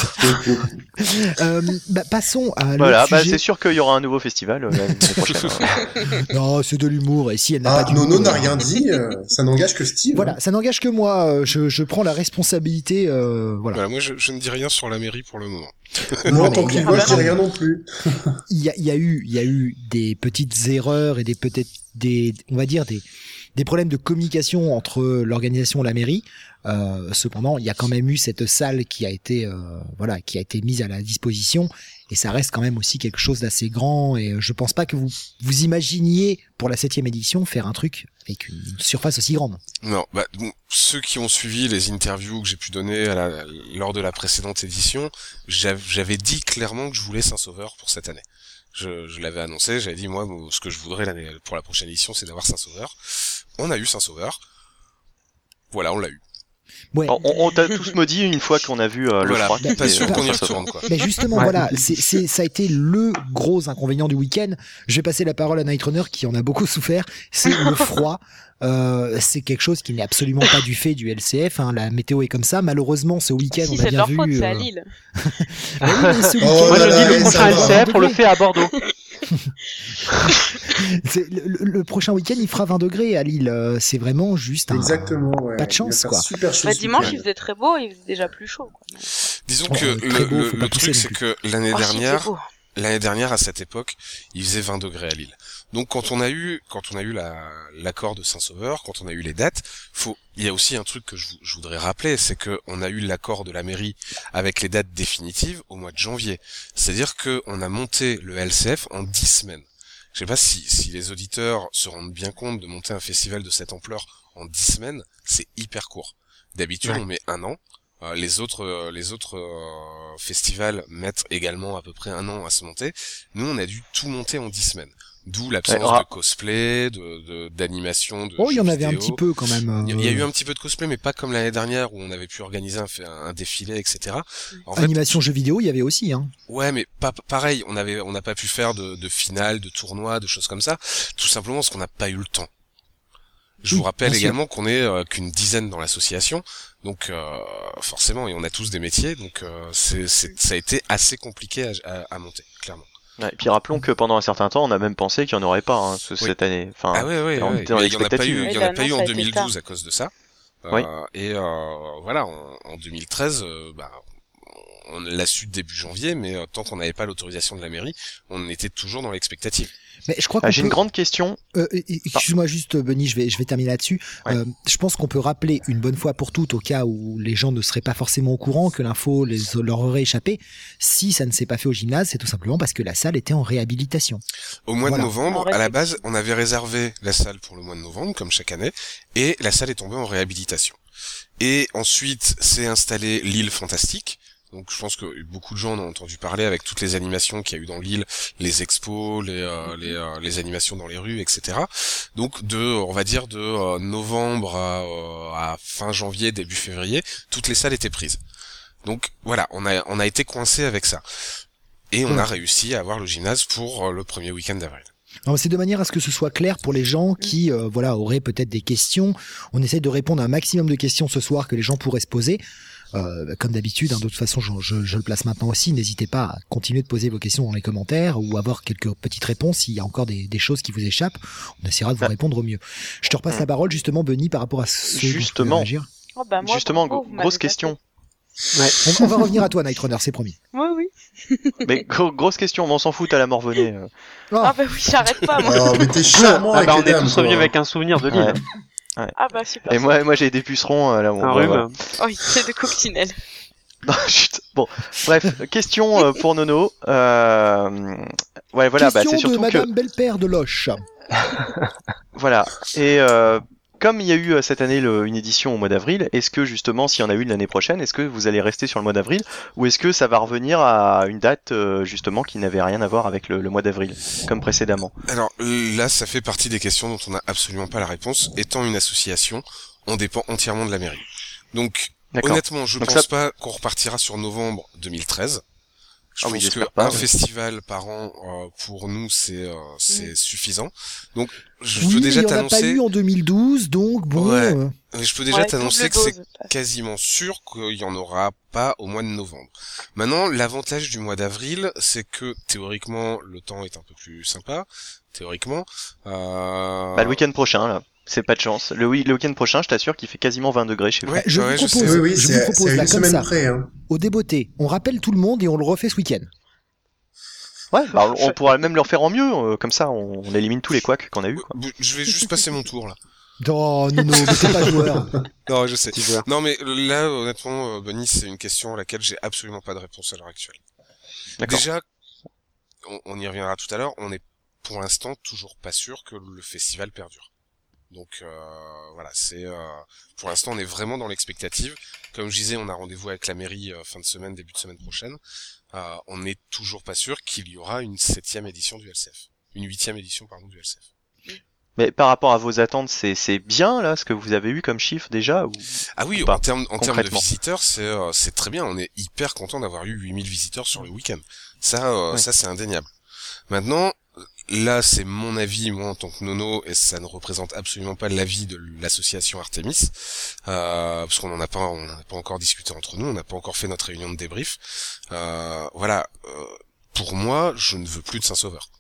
euh, bah, passons à Voilà, l'autre bah, sujet. c'est sûr qu'il y aura un nouveau festival euh, l'année prochaine. Non, c'est de l'humour. Et si elle n'a Ah, pas Nono d'humour, n'a euh, rien dit, euh, ça n'engage que Steve. Voilà, hein. ça n'engage que moi. euh, Je, je prends la responsabilité. Euh, voilà. Voilà, moi je, je ne dis rien sur la mairie pour le moment. Non, Moi, en mais tant il que y a- Lillois, je dis rien non plus. Il y a, il y a eu, il y a eu des petites erreurs et des peut-être des, on va dire des, des problèmes de communication entre l'organisation et la mairie. Euh, cependant, il y a quand même eu cette salle qui a été, euh, voilà, qui a été mise à la disposition, et ça reste quand même aussi quelque chose d'assez grand. Et je pense pas que vous vous imaginiez pour la septième édition faire un truc avec une surface aussi grande. Non, bah bon, ceux qui ont suivi les interviews que j'ai pu donner à la, lors de la précédente édition, j'av- j'avais dit clairement que je voulais Saint-Sauveur pour cette année. Je, je l'avais annoncé, j'avais dit moi ce que je voudrais l'année pour la prochaine édition, c'est d'avoir Saint-Sauveur. On a eu Saint-Sauveur. Voilà, on l'a eu. Ouais. On, on, on t'a tous maudit une fois qu'on a vu euh, le Voilà, froid. bah, pas et, sûr euh, qu'on y ça va. retourne quoi. Mais justement, Ouais. voilà, c'est, c'est, ça a été le gros inconvénient du week-end. Je vais passer la parole à Night Runner qui en a beaucoup souffert. C'est le froid. Euh, c'est quelque chose qui n'est absolument pas du fait du L C F. Hein. La météo est comme ça. Malheureusement, ce week-end, Si on a c'est de bien leur vu. faute, c'est à euh, Lille. bah oui, mais ce Oh week-end, Moi, je là dis là, le ils prochain ont L C F, on le degrés. fait à Bordeaux. C'est- le, le- le prochain week-end, il fera vingt degrés à Lille. Euh, C'est vraiment juste un. Exactement, ouais. Pas de chance, Il va faire quoi. Super chaud Bah, ce dimanche, week-end. il faisait très beau, il faisait déjà plus chaud. Quoi. Disons Bon, que euh, très le, beau, le, faut le pas pousser truc non c'est plus. que l'année Oh, si, dernière, c'est beau. l'année dernière à cette époque, il faisait vingt degrés à Lille. Donc quand on a eu quand on a eu la l'accord de Saint-Sauveur, quand on a eu les dates, faut il y a aussi un truc que je, je voudrais rappeler, c'est que on a eu l'accord de la mairie avec les dates définitives au mois de janvier. C'est-à-dire que on a monté le L C F en dix semaines. Je sais pas si si les auditeurs se rendent bien compte de monter un festival de cette ampleur en dix semaines, c'est hyper court. D'habitude, Ouais. on met un an. Euh, les autres euh, les autres euh, festivals mettent également à peu près un an à se monter. Nous, on a dû tout monter en dix semaines. D'où l'absence Ouais, ra- de cosplay, de de- d'animation, de, Oh, il y jeux en avait un vidéo. petit peu quand même. euh, Il y a- il y a eu un petit peu de cosplay, mais pas comme l'année dernière où on avait pu organiser un, fait- un défilé, et cetera. En fait, Animation jeux vidéo, il y avait aussi. Hein. ouais, mais pas pareil. On avait, on n'a pas pu faire de, de finale, de tournoi, de choses comme ça, tout simplement parce qu'on n'a pas eu le temps. Je Oui, vous rappelle bien sûr. également qu'on est euh, qu'une dizaine dans l'association, donc euh, forcément, et on a tous des métiers, donc euh, c'est, c'est, ça a été assez compliqué à, à, à monter, clairement. Ouais, et puis rappelons que pendant un certain temps, on a même pensé qu'il n'y en aurait pas hein, ce- Oui. cette année. Enfin, Ah ouais, ouais, on ouais. était dans Mais il y en a pas eu, l'expectative. il y en a Oui, pas eu en l'annonce a été deux mille douze à cause de ça. Euh, Oui. Et euh, voilà, en, en deux mille treize, euh, bah, on l'a su début janvier, mais euh, tant qu'on n'avait pas l'autorisation de la mairie, on était toujours dans l'expectative. Mais je crois Ah, qu'on J'ai peut... une grande question. Euh, euh, excuse-moi juste, Benny, je vais, je vais terminer là-dessus. Ouais. Euh, je pense qu'on peut rappeler une bonne fois pour toutes, au cas où les gens ne seraient pas forcément au courant, que l'info les, leur aurait échappé. Si ça ne s'est pas fait au gymnase, c'est tout simplement parce que la salle était en réhabilitation. Au mois Voilà. de novembre, En à la base, on avait réservé la salle pour le mois de novembre, comme chaque année, et la salle est tombée en réhabilitation. Et ensuite, s'est installée l'île fantastique. Donc je pense que beaucoup de gens en ont entendu parler avec toutes les animations qu'il y a eu dans l'île, les expos, les euh, les, euh, les animations dans les rues, et cetera. Donc de, on va dire de euh, novembre à, euh, à fin janvier, début février, toutes les salles étaient prises. Donc voilà, on a on a été coincé avec ça. Et on Ouais. a réussi à avoir le gymnase pour euh, le premier week-end d'avril. Non, mais c'est de manière à ce que ce soit clair pour les gens qui, euh, voilà, auraient peut-être des questions. On essaie de répondre à un maximum de questions ce soir que les gens pourraient se poser. Euh, comme d'habitude, hein, de toute façon, je, je, je le place maintenant aussi. N'hésitez pas à continuer de poser vos questions dans les commentaires ou avoir quelques petites réponses s'il y a encore des, des choses qui vous échappent. On essaiera de vous Ah. répondre au mieux. Je te repasse la parole justement, Benny, par rapport à ce dont tu voulais Justement. réagir. Oh, bah, moi, Justement, bravo, gro- vous grosse m'avez question. Ouais. On, on va revenir à toi, Night Runner, c'est promis. passé. Oui, oui. Mais gro- grosse question, mais on s'en fout à la mort venait. euh. Oh, Ah, bah oui, j'arrête pas, moi. Oh, mais t'es charmant Ah avec bah, les on est dames, tous revenus toi. avec un souvenir de l'île. Ouais. Ah, bah super. Et moi, moi j'ai des pucerons euh, là. Bon, Un bah, rhume. voilà. Oh, il y a de coccinelles. Non, chut. Bon, bref, question euh, pour Nono. Euh... Ouais, voilà, bah, question c'est surtout de que Madame Belle-Père de Loche. voilà. Et euh, comme il y a eu euh, cette année le- une édition au mois d'avril, est-ce que justement, s'il y en a une l'année prochaine, est-ce que vous allez rester sur le mois d'avril ou est-ce que ça va revenir à une date euh, justement qui n'avait rien à voir avec le, le mois d'avril, comme précédemment? Alors là, ça fait partie des questions dont on n'a absolument pas la réponse. Étant une association, on dépend entièrement de la mairie. Donc D'accord. honnêtement, je Donc pense ça- pas qu'on repartira sur novembre deux mille treize. Je Ah oui, pense j'espère que pas, un ouais. festival par an euh, pour nous c'est euh, c'est Mm. suffisant. Donc je Oui, peux mais déjà il n'y en a pas t'annoncer, eu en deux mille douze, donc bon. Ouais. euh, je peux déjà Ouais, t'annoncer double que c'est dose. quasiment sûr qu'il y en aura pas au mois de novembre. Maintenant, l'avantage du mois d'avril, c'est que théoriquement le temps est un peu plus sympa. Théoriquement. Euh... Bah, le week-end prochain, là. C'est pas de chance. Le, wi- le week-end prochain, je t'assure qu'il fait quasiment vingt degrés chez vous. Ouais, je ouais, vous je sais. propose, Oui, oui, je vous c'est propose c'est à là une comme semaine ça, près. Hein. au débeauté. On rappelle tout le monde et on le refait ce week-end. Ouais, bah, on, on pourra même le refaire en mieux. euh, comme ça, on, on élimine tous les couacs qu'on a eu. Quoi. Je vais juste passer mon tour là. Non, non, non, mais t'es pas joueur. Non, je sais. Petit joueur. Non, mais là, honnêtement, euh, Bunny, c'est une question à laquelle j'ai absolument pas de réponse à l'heure actuelle. D'accord. Déjà, on, on y reviendra tout à l'heure, on est pour l'instant toujours pas sûr que le festival perdure. Donc euh, voilà, c'est euh, pour l'instant on est vraiment dans l'expectative. Comme je disais, on a rendez-vous avec la mairie euh, fin de semaine, début de semaine prochaine. Euh, on n'est toujours pas sûr qu'il y aura une septième édition du L C F, une huitième édition pardon du L C F. Mais par rapport à vos attentes, c'est c'est bien là ce que vous avez eu comme chiffre déjà ou... Ah oui, Pas, en termes en termes de concrètement. visiteurs, c'est euh, c'est très bien. On est hyper content d'avoir eu huit mille visiteurs sur le week-end. Ça, euh, Ouais. ça c'est indéniable. Maintenant, là, c'est mon avis, moi en tant que nono, et ça ne représente absolument pas l'avis de l'association Artemis, euh, parce qu'on en a pas, on en a pas encore discuté entre nous, on n'a pas encore fait notre réunion de débrief. Euh, voilà, euh, pour moi, je ne veux plus de Saint-Sauveur.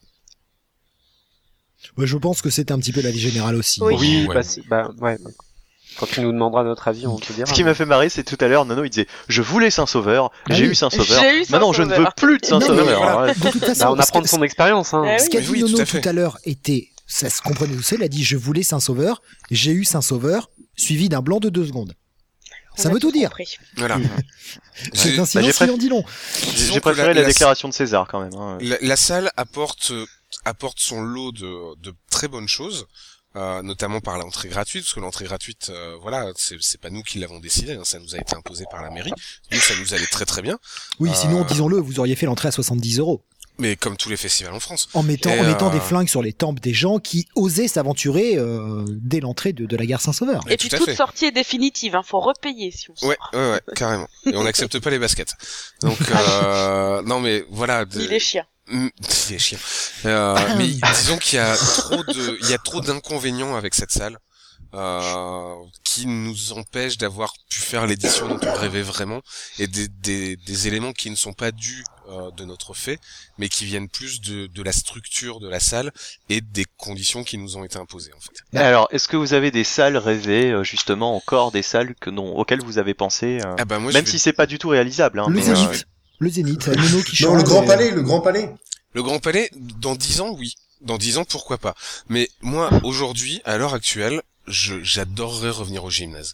Ouais, je pense que c'est un petit peu la vie générale aussi. Oui. Oui, Ouais. bah, c'est- bah, ouais. Quand tu nous demanderas notre avis, on te dira. Ce qui m'a fait marrer, c'est tout à l'heure, Nono, il disait « Je voulais Saint-Sauveur, Ah j'ai oui. eu Saint-Sauveur, J'ai eu maintenant je ne veux Saint-Sauveur. plus de Non, mais Saint-Sauveur. voilà. Ouais. De toute façon, Bah, on ce apprend que- de son expérience, hein. Eh Ce oui. qu'a Mais dit oui, tout Nono à fait. tout à l'heure était, ça se comprenait tout seul, il a dit je voulais Saint-Sauveur, j'ai eu Saint-Sauveur, suivi d'un blanc de deux secondes. On Ça a veut tout dire. compris. Voilà. C'est J'ai- un silence j'ai qui en dit long. disons J'ai que préféré la- la, la- déclaration de César quand même. Hein. La, la salle apporte euh, apporte son lot de, de très bonnes choses, euh, notamment par l'entrée gratuite, parce que l'entrée gratuite, euh, voilà, c'est c'est pas nous qui l'avons décidé, hein, ça nous a été imposé par la mairie. Nous, ça nous allait très très bien, Oui, Euh, sinon, disons-le, vous auriez fait l'entrée à soixante-dix euros. mais comme tous les festivals en France. En mettant, Et, en mettant euh, des flingues sur les tempes des gens qui osaient s'aventurer euh, dès l'entrée de, de la gare Saint-Sauveur. Ouais, Et puis tout à toute fait. sortie est définitive, hein, faut repayer si on sort. Ouais, ouais, ouais, carrément. Et on n'accepte pas les baskets. Donc, euh, non mais voilà. de- Ni les chiens. Mm, les chiens. Euh, mais disons qu'il y a trop de, il y a trop d'inconvénients avec cette salle. Euh, qui nous empêchent d'avoir pu faire l'édition dont on rêvait vraiment, et des, des, des éléments qui ne sont pas dus euh, de notre fait, mais qui viennent plus de, de la structure de la salle et des conditions qui nous ont été imposées en fait. Bah. Alors, est-ce que vous avez des salles rêvées, euh, justement, encore des salles que non, auxquelles vous avez pensé, euh, Ah bah moi, même je vais- si c'est pas du tout réalisable, hein, Le mais, Zénith. euh, Le Zénith, Nono qui Non, chante. le Grand et- Palais, le Grand Palais. le Grand Palais, dans dix ans, oui. Dans dix ans, pourquoi pas. Mais moi, aujourd'hui, à l'heure actuelle, je, j'adorerais revenir au gymnase.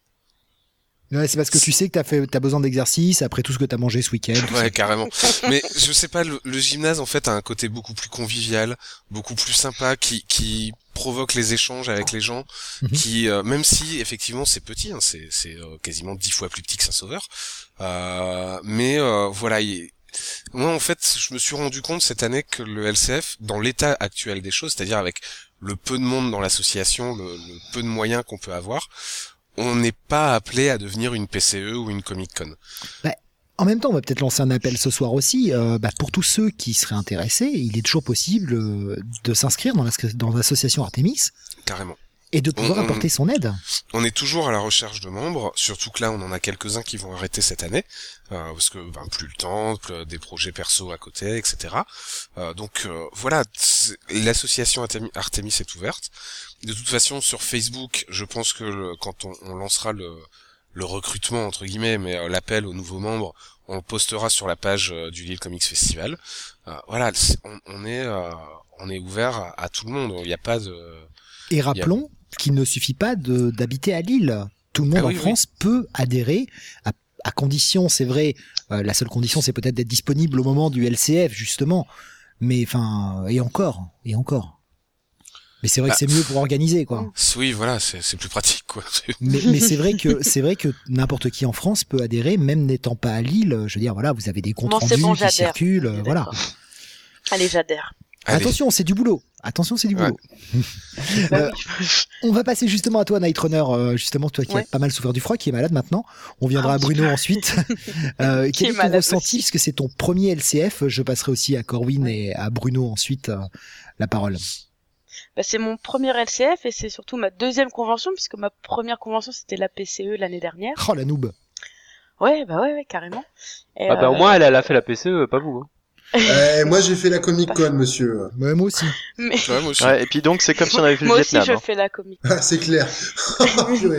Ouais, c'est parce que tu sais que t'as fait, t'as besoin d'exercice après tout ce que t'as mangé ce week-end. tout ça. Ouais, carrément. Mais je sais pas, le, le gymnase en fait a un côté beaucoup plus convivial, beaucoup plus sympa, qui qui provoque les échanges avec les gens, Mhm. qui euh, même si effectivement c'est petit, hein, c'est c'est euh, quasiment dix fois plus petit que Saint-Sauveur, euh, mais euh, voilà. Il... Moi en fait, je me suis rendu compte cette année que le L C F, dans l'état actuel des choses, c'est-à-dire avec le peu de monde dans l'association, le, le peu de moyens qu'on peut avoir, on n'est pas appelé à devenir une P C E ou une Comic Con. En même temps, on va peut-être lancer un appel ce soir aussi. Euh, bah, pour tous ceux qui seraient intéressés, il est toujours possible euh, de s'inscrire dans la- dans l'association Artemis Carrément. et de pouvoir On- on- apporter son aide. On est toujours à la recherche de membres, surtout que là on en a quelques-uns qui vont arrêter cette année, euh, parce que ben, plus le temps, plus, des projets perso à côté, et cetera. Euh, donc euh, voilà, c'est- l'association Artemi- Artemis est ouverte. De toute façon, sur Facebook, je pense que le- quand on, on lancera le, le recrutement entre guillemets, mais euh, l'appel aux nouveaux membres, on le postera sur la page euh, du Lille Comics Festival. Euh, voilà, c'est- on, on est euh, on est ouvert à, à tout le monde. Il n'y a pas de Et rappelons qu'il ne suffit pas de- d'habiter à Lille. Tout le monde Ah oui, en France peut adhérer, à, à condition, c'est vrai, euh, la seule condition c'est peut-être d'être disponible au moment du L C F justement, mais enfin, et encore, et encore. Mais c'est vrai Bah, que c'est mieux pour organiser, quoi. oui, voilà, c'est c'est plus pratique quoi. Mais, mais c'est vrai que c'est vrai que n'importe qui en France peut adhérer, même n'étant pas à Lille. Je veux dire, voilà, vous avez des comptes Non, c'est rendus bon, qui j'adhère. circulent, On est voilà. d'accord. Allez, j'adhère. Allez. Attention, c'est du boulot. Attention, c'est du Ouais. boulot. Bah Euh, oui. On va passer justement à toi, Night Runner. euh, justement, toi qui Ouais. as pas mal souffert du froid, qui est malade maintenant. On viendra Ah, à Bruno ensuite. Euh, Qui quel est est ton malade ressenti, aussi. puisque c'est ton premier L C F. Je passerai aussi à Corwin Ouais. et à Bruno ensuite euh, la parole. Bah, c'est mon premier L C F et c'est surtout ma deuxième convention puisque ma première convention c'était la P C E l'année dernière. Oh la noob. Ouais, bah ouais, ouais carrément. Et, Ah bah au euh, moins elle, elle a fait la P C E, pas vous. Hein. Eh, moi, j'ai fait la Comic Con, monsieur. Ouais, moi aussi. mais... Ouais, moi aussi. Ouais, et puis donc c'est comme si on avait fait Moi le aussi Vietnam. je hein. fais la comique. Ah, c'est clair. Purée.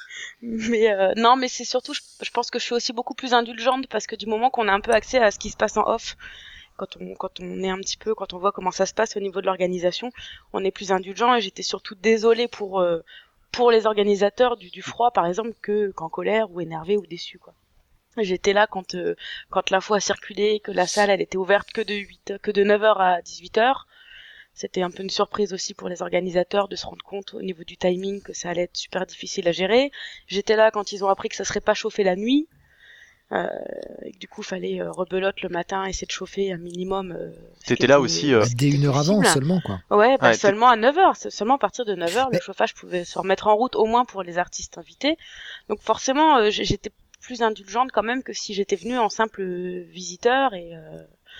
Mais euh, non, mais c'est surtout, je, je pense que je suis aussi beaucoup plus indulgente parce que du moment qu'on a un peu accès à ce qui se passe en off, quand on quand on est un petit peu, quand on voit comment ça se passe au niveau de l'organisation, on est plus indulgent. Et j'étais surtout désolée pour euh, pour les organisateurs du, du froid, par exemple, que qu'en colère ou énervé ou déçu, quoi. J'étais là quand euh, quand l'info a circulé, que la salle elle était ouverte que de huit que de neuf heures à dix-huit heures. C'était un peu une surprise aussi pour les organisateurs de se rendre compte au niveau du timing que ça allait être super difficile à gérer. J'étais là quand ils ont appris que ça serait pas chauffé la nuit. Euh, et que du coup, fallait euh, rebelote le matin, essayer de chauffer un minimum. Euh, ce T'étais qui là était- aussi, euh, Bah, dès une heure avant possible. seulement, quoi. Ouais, bah Ouais, t'es- seulement à neuf heures. C'est seulement à partir de neuf heures, Mais- le chauffage pouvait se remettre en route, au moins pour les artistes invités. Donc forcément, euh, j- j'étais plus indulgente quand même que si j'étais venue en simple visiteur. Et euh,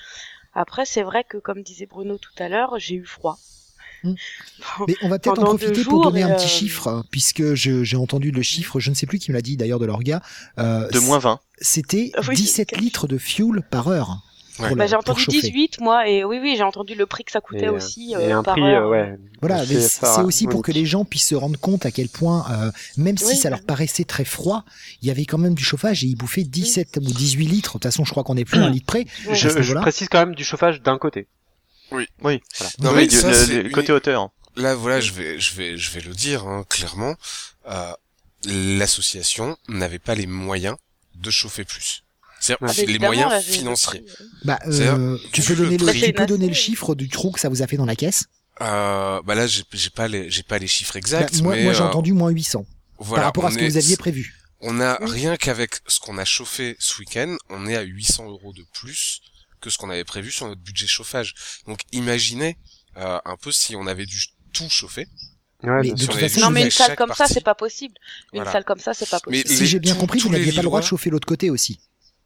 après, c'est vrai que, comme disait Bruno tout à l'heure, j'ai eu froid. Mm. Mais on va peut-être en Pendant profiter deux pour jours, donner et, un petit euh, chiffre, euh, puisque je- j'ai entendu le chiffre, je ne sais plus qui me l'a dit d'ailleurs de l'orga. Euh, de moins vingt. C'était Ah oui, dix-sept quel- litres de fuel par heure. Ouais. pour Bah, le- j'ai pour entendu chauffer. dix-huit, moi, et oui, oui, j'ai entendu le prix que ça coûtait Et, euh, aussi et euh, un par prix, heure. euh, ouais. Voilà, au mais C F A, c'est aussi pour unique. que les gens puissent se rendre compte à quel point, euh, même si Oui, ça bah leur paraissait très froid, il y avait quand même du chauffage et ils bouffaient dix-sept ou dix-huit litres. De toute façon, je crois qu'on est plus à un litre près. Ouais. à Je, ce je niveau-là. précise quand même du chauffage d'un côté. Oui. Non, Oui, mais du- ça, le, c'est le une- côté hauteur. Là, voilà, je vais, je vais, je vais le dire hein, clairement. Euh, L'association n'avait pas les moyens de chauffer plus. C'est-à-dire Ouais. Ah, bah, les évidemment, moyens là, j'ai- financiers. Bah, C'est-à-dire, euh, tu vu peux le donner le, prix- tu peux Bah, donner le c'est- chiffre du trou que ça vous a fait dans la caisse. Euh, bah là, j'ai j'ai pas les, j'ai pas les chiffres Bah, exacts, moi, mais moi j'ai euh, entendu moins huit cents voilà, par rapport à on ce que est- vous aviez prévu. On a Oui. rien qu'avec ce qu'on a chauffé ce week-end, on est à huit cents euros de plus que ce qu'on avait prévu sur notre budget chauffage. Donc imaginez euh, un peu si on avait dû tout chauffer. Ouais, Mais bien de sûr. toute on avait façon, vu Non, mais une avec salle chaque comme ça, partie. c'est pas possible. Une Voilà. salle comme ça, c'est pas Mais possible. Si les- j'ai bien tous- compris, vous tous les n'aviez pas le droit de Lillois- chauffer l'autre côté aussi.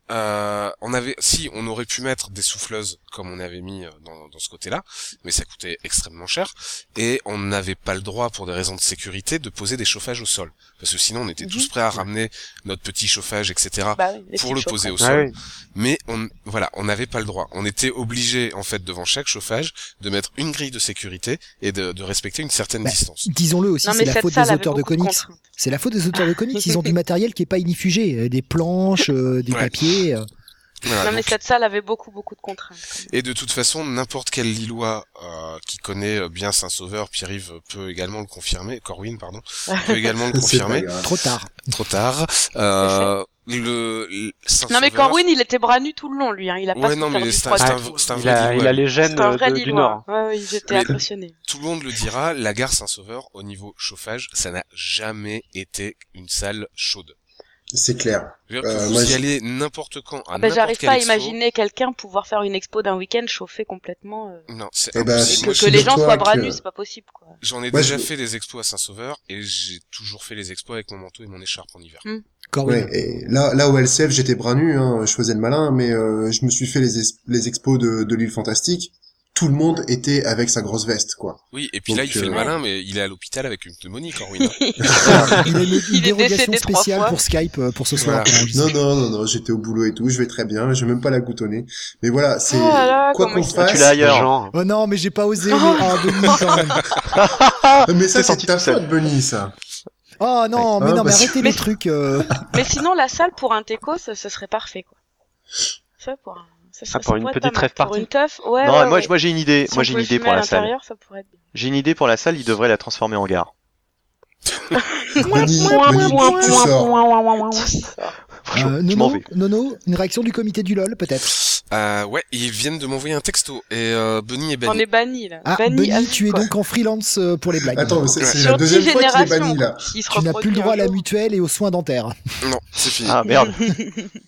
Euh, on avait, si, on aurait pu mettre des souffleuses comme on avait mis euh, dans, dans ce côté-là, mais ça coûtait extrêmement cher, et on n'avait pas le droit, pour des raisons de sécurité, de poser des chauffages au sol, parce que sinon on était tous Mhm. prêts à ramener notre petit chauffage, et cetera, Bah oui, les pour le petites poser au chaufferettes. sol. Ah oui. Mais on, voilà, on n'avait pas le droit. On était obligé, en fait, devant chaque chauffage, de mettre une grille de sécurité et de, de respecter une certaine Bah, distance. Disons-le aussi, Non, c'est mais la cette faute salle des avait auteurs de beaucoup de comics. contraintes. C'est la faute des auteurs de comics. Ils ont du matériel qui est pas inifugé, euh, des planches, euh, des Ouais. papiers. euh. Voilà, Non, mais donc- cette salle avait beaucoup, beaucoup de contraintes. quand même. Et de toute façon, n'importe quel Lillois euh, qui connaît euh, bien Saint-Sauveur, Pierre-Yves peut également le confirmer, Corwin, pardon, peut également le C'est pas confirmer, grave. Trop tard. trop tard. Euh, le, le Saint-Sauveur... Non, mais Corwin, il était bras nu tout le long, lui. Hein. Il a pas Ouais, non, souffert mais du c'est froid un, c'est du un, tout. c'est un Il vrai a, Lillois. il a les gènes C'est un euh, vrai de- du Lillois. Nord. Ouais, oui, j'étais Mais- impressionné. Tout le monde le dira, la gare Saint-Sauveur, au niveau chauffage, ça n'a jamais été une salle chaude. C'est clair. Je veux dire que Euh, vous moi, y je- allez n'importe quand, à Ah, ben, n'importe j'arrive quelle pas à expo. imaginer quelqu'un pouvoir faire une expo d'un week-end chauffée complètement. euh, Non, c'est Eh ben, Et impossible. que, Moi, que j'ai- les gens figure-toi soient bras que- nus, c'est pas possible, quoi. J'en ai Moi, déjà je- fait des expos à Saint-Sauveur et j'ai toujours fait les expos avec mon manteau et mon écharpe en hiver. Corwin. Ouais, et là, là au L C F, j'étais bras nu, hein, je faisais le malin, mais euh, je me suis fait les, es- les expos de, de l'île Fantastique. Tout le monde était avec sa grosse veste, quoi. Oui, et puis Donc, là, il fait euh, le malin, mais il est à l'hôpital avec une pneumonie, Corwin. hein. Il a une, une Il est dérogation décédé trois spéciale fois. pour Skype euh, pour ce soir. Voilà. pour enregistrer. Non, non, non, non, j'étais au boulot et tout, je vais très bien, je vais même pas la goutonner. Mais voilà, c'est Oh là là, quoi comment qu'on il s'est- fasse. Tu l'as ailleurs. Genre. Oh non, mais j'ai pas osé. Mais... Oh. Ah, Denis, quand même. Mais ça, T'es c'est senti ta tout seul. faute, Bunny, ça. Oh non, mais Ah, non, mais parce- arrêtez les trucs. euh. Mais sinon, la salle pour un teco, ce, ce serait parfait, quoi. Ça, pour un... ça serait, Ah, pour ça une pourrait être petite pas mal. rave Pour party. une teuf, ouais, Non, ouais, moi, ouais. moi j'ai une idée. Si moi on j'ai une pouvait idée fumer pour à la salle. l'intérieur, ça pourrait être bien. J'ai une idée pour la salle. Il devrait la transformer en gare. Bunny, Bunny, tu sors. Franchement, Euh, je m'en Nono, vais. Nono, une réaction du comité du LOL, peut-être. Euh, ouais, ils viennent de m'envoyer un texto et euh, Bunny est On banni. est banni, là. Ah, banni à Bunny, vie, tu es quoi. donc en freelance euh, pour les blagues. Attends, c'est c'est Sur la deuxième dix fois qu'il est générations, banni, là. s'il se Tu n'as plus le reproduit droit à un la jour. mutuelle et aux soins dentaires. Non, c'est fini. Ah merde.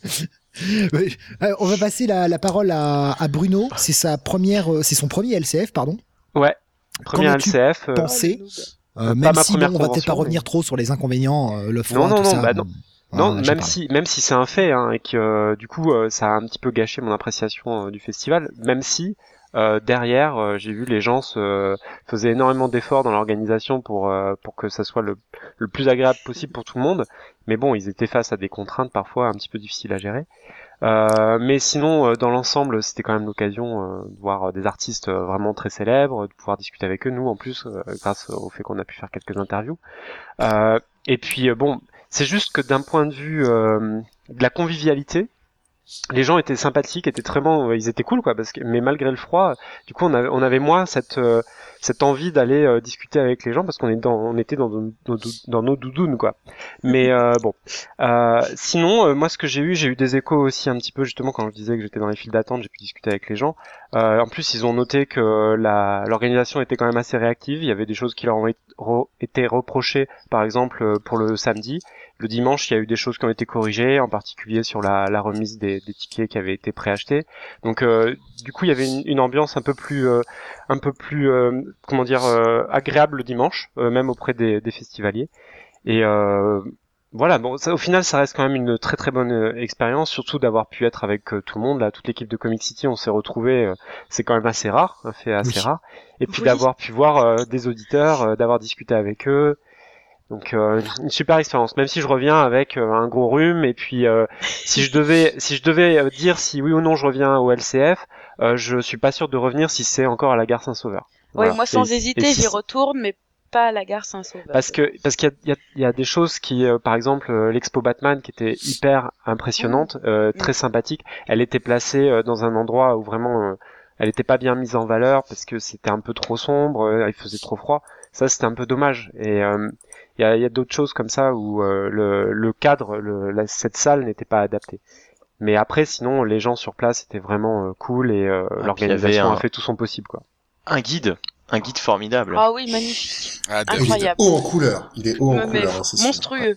Oui. Euh, on va passer la, la parole à, à Bruno. C'est sa première, euh, c'est son premier L C F, pardon. Ouais. Premier Qu'en L as-tu C F. euh, pensé Pas euh, Même ma si première bon, on va peut-être pas convention, revenir mais- trop sur les inconvénients, euh, le froid, Non, non, tout non, ça. bah bon. non. On Non, en a déjà même parlé. si, même si c'est un fait, hein, et que euh, du coup, euh, ça a un petit peu gâché mon appréciation euh, du festival, même si euh, derrière, euh, j'ai vu les gens se faisaient énormément d'efforts dans l'organisation pour euh, pour que ça soit le, le plus agréable possible pour tout le monde. Mais bon, ils étaient face à des contraintes parfois un petit peu difficiles à gérer. Euh, mais sinon, euh, dans l'ensemble, c'était quand même l'occasion euh, de voir euh, des artistes euh, vraiment très célèbres, de pouvoir discuter avec eux, nous en plus, euh, grâce au fait qu'on a pu faire quelques interviews. Euh, et puis euh, bon, c'est juste que d'un point de vue euh, de la convivialité, les gens étaient sympathiques, étaient très bons, ils étaient cool quoi. Parce que, mais malgré le froid, du coup, on avait, on avait moins cette euh, cette envie d'aller euh, discuter avec les gens parce qu'on est dans, on était dans nos, nos, dans nos doudounes quoi. Mais euh, bon, euh, sinon, euh, moi, ce que j'ai eu, j'ai eu des échos aussi un petit peu justement quand je disais que j'étais dans les files d'attente, j'ai pu discuter avec les gens. Euh, en plus, ils ont noté que la l'organisation était quand même assez réactive. Il y avait des choses qui leur ont été re- été reprochées, par exemple euh, pour le samedi. Le dimanche, il y a eu des choses qui ont été corrigées, en particulier sur la, la remise des, des tickets qui avaient été préachetés. Donc, euh, du coup, il y avait une, une ambiance un peu plus, euh, un peu plus, euh, comment dire, euh, agréable le dimanche, euh, même auprès des, des festivaliers. Et euh, voilà, bon, ça, au final, ça reste quand même une très très bonne euh, expérience, surtout d'avoir pu être avec euh, tout le monde. Là, toute l'équipe de Comic City, on s'est retrouvés. Euh, c'est quand même assez rare, un fait assez Oui. rare. Et puis Oui. d'avoir pu voir euh, des auditeurs, euh, d'avoir discuté avec eux. Donc euh, une super expérience, même si je reviens avec euh, un gros rhume et puis euh, si je devais si je devais euh, dire si oui ou non je reviens au L C F, euh, je suis pas sûr de revenir si c'est encore à la gare Saint-Sauveur. Oui, Voilà. moi sans Et- hésiter, et si- j'y retourne, mais pas à la gare Saint-Sauveur. parce que parce qu'il y a, il y, a, il y a des choses qui euh, par exemple euh, l'expo Batman qui était hyper impressionnante, euh, très sympathique, elle était placée euh, dans un endroit où vraiment euh, elle était pas bien mise en valeur parce que c'était un peu trop sombre, euh, il faisait trop froid. Ça c'était un peu dommage et euh, il y a, il y a d'autres choses comme ça où euh, le, le cadre, le, la, cette salle n'était pas adaptée. Mais après, sinon, les gens sur place étaient vraiment euh, cool et euh, puis il y l'organisation avait un- a fait tout son possible, quoi. Un guide, un guide formidable. Ah oui, magnifique. Ah, Il David. est Incroyable. haut en couleur. Il est haut en Mais- mais couleur. hein, c'est sûr. monstrueux.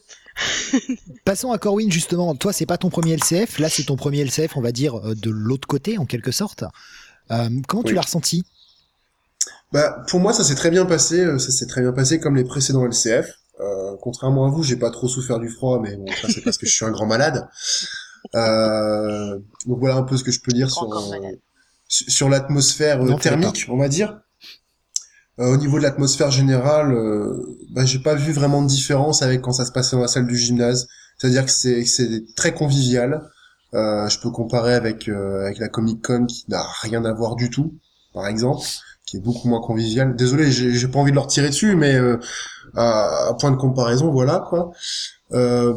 Passons à Corwin, justement. Toi, c'est pas ton premier L C F. Là, c'est ton premier L C F, on va dire, euh, de l'autre côté, en quelque sorte. Euh, comment tu Oui. l'as ressenti? Bah, pour moi, ça s'est très bien passé. euh, Ça s'est très bien passé comme les précédents L C F. Euh, contrairement à vous, j'ai pas trop souffert du froid, mais bon, ça c'est parce que je suis un grand malade. Euh, donc voilà un peu ce que je peux dire sur Encore euh, malade. sur sur l'atmosphère euh, Non, fallait thermique, on va dire. Euh, au niveau de l'atmosphère générale, euh, bah, j'ai pas vu vraiment de différence avec quand ça se passait dans la salle du gymnase. C'est-à-dire que c'est que c'est très convivial. Euh, je peux comparer avec euh, avec la Comic Con qui n'a rien à voir du tout, par exemple, qui est beaucoup moins convivial. Désolé, j'ai j'ai pas envie de leur tirer dessus, mais euh, à, à point de comparaison, voilà quoi. Euh,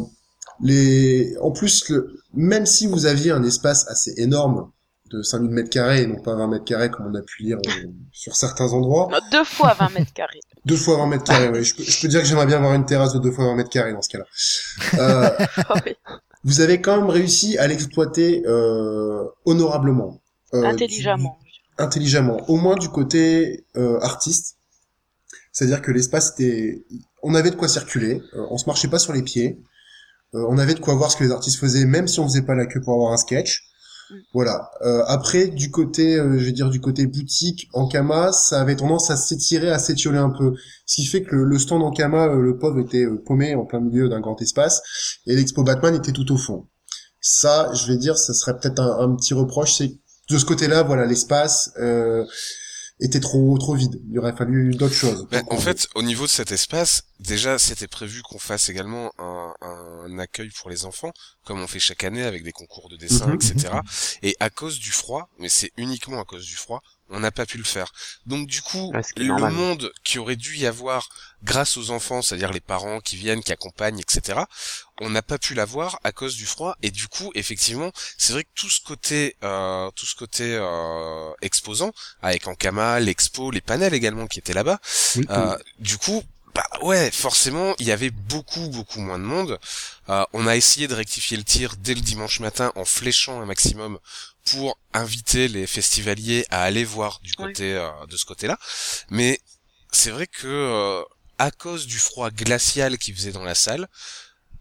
les, en plus, le, même si vous aviez un espace assez énorme de cinq mille mètres carrés et non pas vingt mètres carrés comme on a pu lire euh, sur certains endroits, Non, deux fois vingt mètres carrés. deux fois vingt mètres carrés, ouais. Je peux, je peux dire que j'aimerais bien avoir une terrasse de deux fois vingt mètres carrés dans ce cas-là. Euh, Ah oui. vous avez quand même réussi à l'exploiter euh, honorablement. Euh, Intelligemment. du- intelligemment. Au moins du côté euh, artiste. C'est-à-dire que l'espace était... On avait de quoi circuler, euh, on se marchait pas sur les pieds, euh, on avait de quoi voir ce que les artistes faisaient, même si on faisait pas la queue pour avoir un sketch. Mm. Voilà. Euh, après, du côté, euh, je vais dire du côté boutique, Ankama, ça avait tendance à s'étirer, à s'étioler un peu. Ce qui fait que le, le stand Ankama, euh, le pauvre était euh, paumé en plein milieu d'un grand espace, et l'expo Batman était tout au fond. Ça, je vais dire, ça serait peut-être un, un petit reproche, c'est de ce côté-là, voilà, l'espace euh, était trop trop vide. Il aurait fallu d'autres choses. Ben, en fait, au niveau de cet espace, déjà, c'était prévu qu'on fasse également un, un accueil pour les enfants, comme on fait chaque année avec des concours de dessin, Mhm. et cetera. Et à cause du froid, mais c'est uniquement à cause du froid, on n'a pas pu le faire. Donc du coup, Ouais, ce qui est le normal. monde qui aurait dû y avoir grâce aux enfants, c'est-à-dire les parents qui viennent, qui accompagnent, et cetera, on n'a pas pu l'avoir à cause du froid. Et du coup, effectivement, c'est vrai que tout ce côté, euh, tout ce côté euh, exposant, avec Ankama, l'expo, les panels également qui étaient là-bas, Oui. euh, du coup, bah ouais, forcément, il y avait beaucoup, beaucoup moins de monde. Euh, on a essayé de rectifier le tir dès le dimanche matin en fléchant un maximum pour inviter les festivaliers à aller voir du Ouais. côté euh, de ce côté-là. Mais c'est vrai que euh, à cause du froid glacial qu'il faisait dans la salle,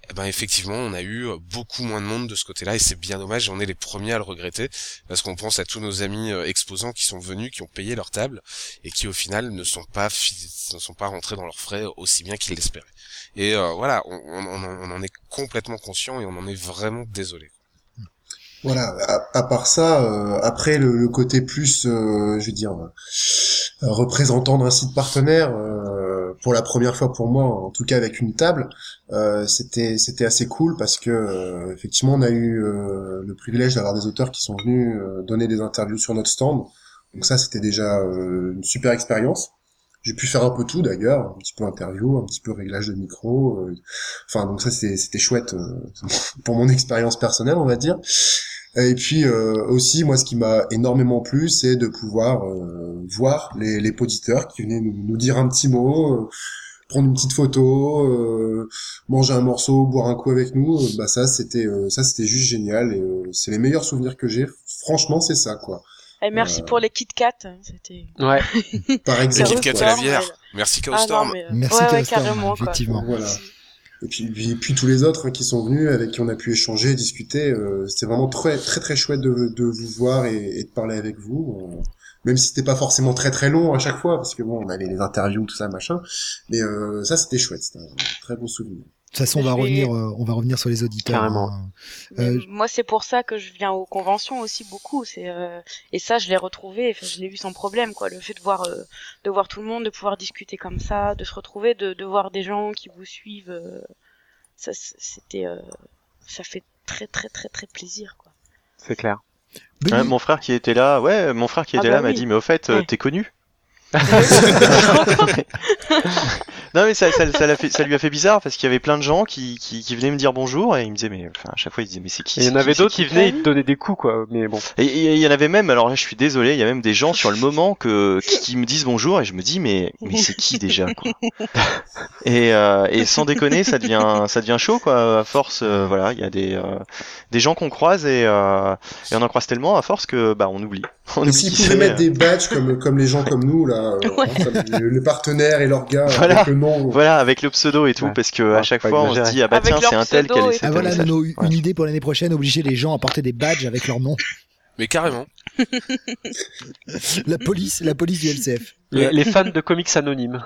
eh ben effectivement on a eu beaucoup moins de monde de ce côté-là et c'est bien dommage et on est les premiers à le regretter parce qu'on pense à tous nos amis exposants qui sont venus, qui ont payé leur table et qui au final ne sont pas ne sont pas rentrés dans leurs frais aussi bien qu'ils l'espéraient. Et euh, voilà, on, on, on en est complètement conscient et on en est vraiment désolé. Voilà, à, à part ça, euh, après le, le côté plus, euh, je veux dire, euh, représentant d'un site partenaire, euh, pour la première fois pour moi, en tout cas avec une table, euh, c'était c'était assez cool parce que euh, effectivement on a eu euh, le privilège d'avoir des auteurs qui sont venus euh, donner des interviews sur notre stand, donc ça c'était déjà euh, une super expérience. J'ai pu faire un peu tout d'ailleurs, un petit peu interview, un petit peu réglage de micro, euh, enfin donc ça c'était c'était chouette euh, pour mon expérience personnelle on va dire. Et puis euh, aussi, moi, ce qui m'a énormément plu, c'est de pouvoir euh, voir les, les poditeurs qui venaient nous, nous dire un petit mot, euh, prendre une petite photo, euh, manger un morceau, boire un coup avec nous. Euh, bah ça, c'était euh, ça, c'était juste génial. Et euh, c'est les meilleurs souvenirs que j'ai. Franchement, c'est ça, quoi. Et merci euh... pour les Kit Kat. C'était. Ouais. Par exemple. Les Kit Kat et la bière. Merci Chaos Storm. Ah, mais... Merci ouais, Chaos ouais, Storm. carrément, Effectivement. Quoi. Voilà. Et puis, puis, puis tous les autres hein, qui sont venus, avec qui on a pu échanger, discuter, euh, c'était vraiment très très très chouette de, de vous voir et, et de parler avec vous. Euh, même si c'était pas forcément très très long à chaque fois, parce que bon, on avait les interviews, tout ça, machin. Mais euh, ça, c'était chouette, c'était un très bon souvenir. De toute façon, on va Je vais- revenir, euh, on va revenir sur les auditeurs. Carrément. hein. Mais Euh, moi, c'est pour ça que je viens aux conventions aussi beaucoup. C'est euh, et ça, je l'ai retrouvé. Enfin, je l'ai eu sans problème, quoi. Le fait de voir, euh, de voir tout le monde, de pouvoir discuter comme ça, de se retrouver, de, de voir des gens qui vous suivent. euh, ça, c- c'était, euh, ça fait très, très, très, très plaisir, quoi. C'est clair. Benny, Ouais, mon frère qui était là, ouais, mon frère qui Ah était bah là m'a oui. dit, mais au fait, euh, Ouais. t'es connu? Non mais ça, ça, ça, l'a fait, ça lui a fait bizarre parce qu'il y avait plein de gens qui, qui, qui venaient me dire bonjour et il me disait mais enfin à chaque fois il disait mais c'est qui Et il y c'est en avait qui, c'est d'autres qui qui venaient, ils te donnaient des coups, quoi. Mais bon. Et et il y en avait même, alors là je suis désolé, il y a même des gens sur le moment que qui, qui me disent bonjour et je me dis mais mais c'est qui déjà quoi. Et euh, et sans déconner ça devient ça devient chaud quoi à force euh, voilà il y a des euh, des gens qu'on croise et euh, et on en croise tellement à force que bah on oublie. On Et oublie s'ils qui pouvaient c'est. mettre des badges comme comme les gens comme nous là, euh, Ouais. hein, ça, les, les partenaires et leurs gars Voilà. avec le nom. Voilà, avec le pseudo et tout, Ouais. parce que Ouais, à chaque faut pas fois on se exagérer. dit ah bah Avec tiens leur c'est un tel qui a pseudo laissé et ah tel voilà, message. Nono, Ouais. une idée pour l'année prochaine, obliger les gens à porter des badges avec leur nom. Mais carrément. La police, la police du L C F. Les, les fans de comics anonymes.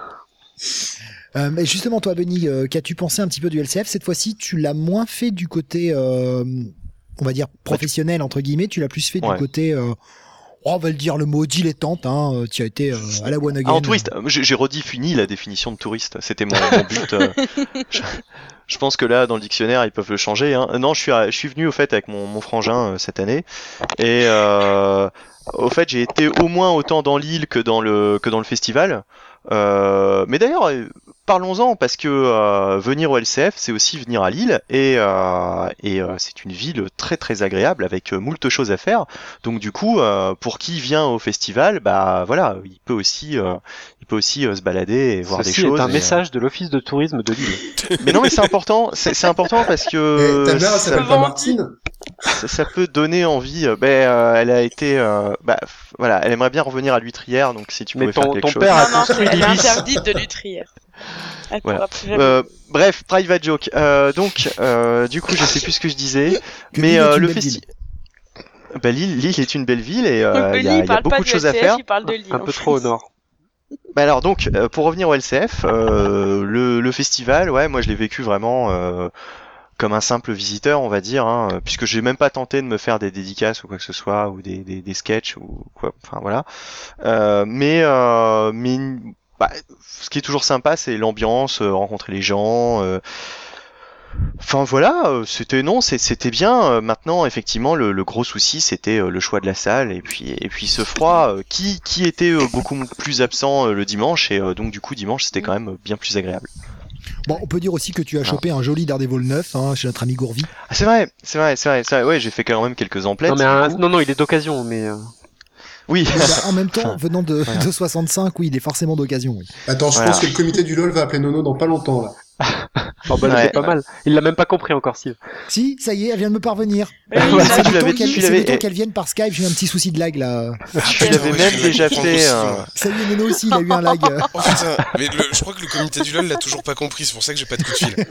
Euh, mais justement, toi, Benny, euh, qu'as-tu pensé un petit peu du L C F? Cette fois-ci, tu l'as moins fait du côté, euh, on va dire, professionnel, entre guillemets, tu l'as plus fait Ouais. du côté, euh, oh, on va le dire le mot dilettante, hein, euh, tu as été euh, à la one again. Ah, en touriste, euh, j'ai j'ai redéfini la définition de touriste, c'était mon, mon but. euh, je, je pense que là, dans le dictionnaire, ils peuvent le changer. Hein. Non, je suis, à- je suis venu au fait avec mon, mon frangin euh, cette année, et euh, au fait, j'ai été au moins autant dans l'île que dans le que dans le festival. Euh, mais d'ailleurs, euh, parlons-en parce que euh, venir au L C F, c'est aussi venir à Lille et euh, et euh, c'est une ville très très agréable avec euh, moult choses à faire. Donc du coup, euh, pour qui vient au festival, bah voilà, il peut aussi euh, il peut aussi euh, se balader et voir Ceci des choses. est un et, message de l'office de tourisme de Lille. euh, Mais non, mais c'est important, c'est c'est important parce Et que ta mère, elle ça, s'appelle pas Martine. ça, ça peut donner envie. euh, Ben, euh, elle a été, euh, bah, f- voilà, elle aimerait bien revenir à l'Huîtrière, donc si tu Mais pouvais faire ton- quelque ton chose. père a Non, non, construit c'est- elle est l'Ibis. interdite de l'Huîtrière. Elle Voilà. pourra plus jamais. Euh, bref, private joke. Euh, donc, euh, du coup, je sais plus ce que je disais, Que mais Lille est euh, une le belle festival. Bah, Lille, Lille est une belle ville et euh, il Lille, y a, il y a parle beaucoup pas de du choses à L C F, faire. il parle de Lille. Un en peu fait. trop au nord. Bah alors donc, euh, pour revenir au L C F, euh, le, le festival, ouais, moi je l'ai vécu vraiment euh, comme un simple visiteur, on va dire, hein, puisque j'ai même pas tenté de me faire des dédicaces ou quoi que ce soit, ou des, des, des sketchs ou quoi, enfin voilà. Euh, mais euh, mais bah, ce qui est toujours sympa, c'est l'ambiance, euh, rencontrer les gens. Euh, Enfin voilà, euh, c'était non, c'est- c'était bien. Euh, Maintenant, effectivement, le, le gros souci, c'était euh, le choix de la salle et puis et puis ce froid euh, qui qui était euh, beaucoup plus absent euh, le dimanche et euh, donc du coup dimanche c'était quand même euh, bien plus agréable. Bon, on peut dire aussi que tu as chopé un joli Daredevil neuf hein, chez notre ami Gourvi. Ah, c'est vrai, c'est vrai, c'est vrai, c'est vrai. Ouais, j'ai fait quand même quelques emplettes. Non, mais du un- coup. non, non, il est d'occasion, mais euh, Oui. Mais bah, en même temps, Enfin, venant de, voilà. de soixante-cinq, oui, il est forcément d'occasion. Oui. Attends, je Voilà. pense que le comité du LOL va appeler Nono dans pas longtemps là. Oh bah, Ouais. c'est pas mal. Il l'a même pas compris encore, Steve. Si, ça y est, elle vient de me parvenir. Oui, Ouais, là, ça, tu C'est le l'avais temps qu'elle- tu c'est l'avais- le temps eh, qu'elle vienne par Skype, j'ai eu un petit souci de lag là. tu l'avais Ouais, même je vais déjà comprendre fait. aussi, euh, moi. Ça y est, Neno aussi, il a eu un lag. Oh putain, mais le, je crois que le comité du LoL l'a toujours pas compris, c'est pour ça que j'ai pas de coup de fil.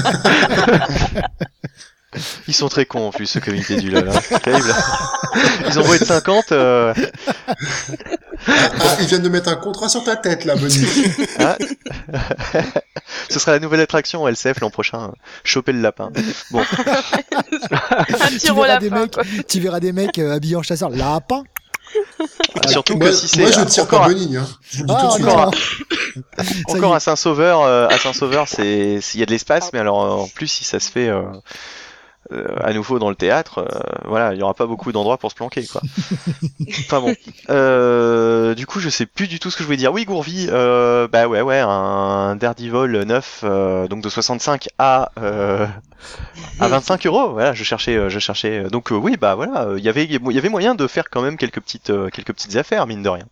Ils sont très cons en plus, ce comité du LoL. Hein. C'est terrible. Ils ont beau être cinquante. Euh... Ah, ils viennent de mettre un contrat sur ta tête, là, Bonnie. ah. Ce sera la nouvelle attraction au L C F l'an prochain. Choper le lapin. Bon, un Tu tir au verras des lapin, mecs, quoi. tu verras des mecs euh, habillés en chasseur. Lapin. surtout moi, que si c'est moi, je tire encore, pas à- Bonnie, hein. Je vous le dis Ah, tout de suite. encore non. Ça y encore est. à Saint-Sauveur, euh, à Saint-Sauveur, c'est il y a de l'espace, mais alors euh, en plus si ça se fait euh, euh, à nouveau dans le théâtre, euh, voilà, il y aura pas beaucoup d'endroits pour se planquer, quoi. Enfin bon. Euh, du coup, je sais plus du tout ce que je voulais dire. Oui, Gourvi, euh, bah ouais, ouais, un Daredevil neuf, euh, donc de soixante-cinq à euh, à vingt-cinq euros. Voilà, je cherchais, euh, je cherchais. Donc euh, oui, bah voilà, il y avait, il y avait moyen de faire quand même quelques petites, euh, quelques petites affaires, mine de rien.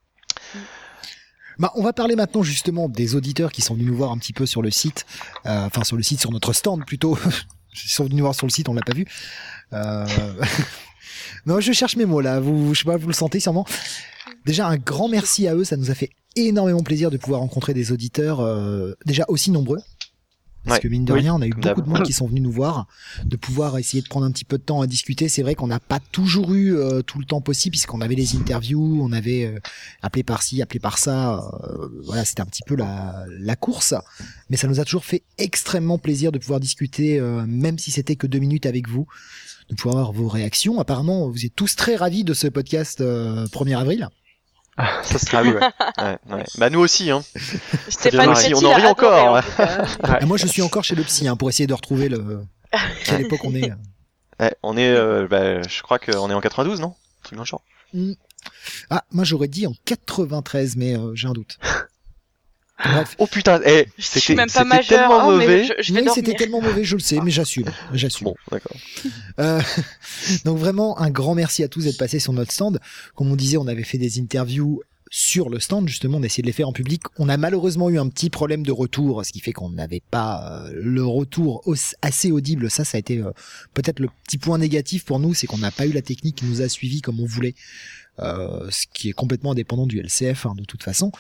Bah, on va parler maintenant justement des auditeurs qui sont venus nous voir un petit peu sur le site, euh, enfin sur le site, sur notre stand plutôt. Ils sont venus nous voir sur le site, on l'a pas vu. Euh... non, je cherche mes mots là. Vous, je sais pas, vous le sentez sûrement. Déjà un grand merci à eux, ça nous a fait énormément plaisir de pouvoir rencontrer des auditeurs euh, déjà aussi nombreux. Parce Ouais. que mine de Oui, rien, on a eu comme beaucoup d'hab. de monde qui sont venus nous voir, de pouvoir essayer de prendre un petit peu de temps à discuter. C'est vrai qu'on n'a pas toujours eu euh, tout le temps possible, puisqu'on avait les interviews, on avait euh, appelé par ci, appelé par ça. Euh, voilà, c'était un petit peu la, la course. Mais ça nous a toujours fait extrêmement plaisir de pouvoir discuter, euh, même si c'était que deux minutes avec vous, de pouvoir avoir vos réactions. Apparemment, vous êtes tous très ravis de ce podcast euh, premier avril. Ça serait oui, ouais. Ouais, ouais. Bah nous aussi, hein. Stéphane Si, Petit on en l'a ri adoré, encore, en tout cas. Et moi, je suis encore chez le psy hein, pour essayer de retrouver le quelle époque on est. Ouais, on est, euh, bah, je crois qu'on est en quatre-vingt-douze, non? Un truc dans le genre. Ah, moi j'aurais dit en quatre-vingt-treize, mais euh, j'ai un doute. Bref. Oh putain, eh, Je suis c'était, même pas c'était majeure. tellement Oh, mais mauvais. je, je vais Oui, dormir. c'était tellement mauvais, je le sais, mais j'assume, j'assume. Bon, d'accord. Euh, donc vraiment un grand merci à tous d'être passés sur notre stand. Comme on disait, on avait fait des interviews sur le stand, justement, on a essayé de les faire en public. On a malheureusement eu un petit problème de retour, ce qui fait qu'on n'avait pas euh, le retour os- assez audible. Ça, ça a été euh, peut-être le petit point négatif pour nous, c'est qu'on n'a pas eu la technique qui nous a suivis comme on voulait, euh, ce qui est complètement indépendant du L C F hein, de toute façon.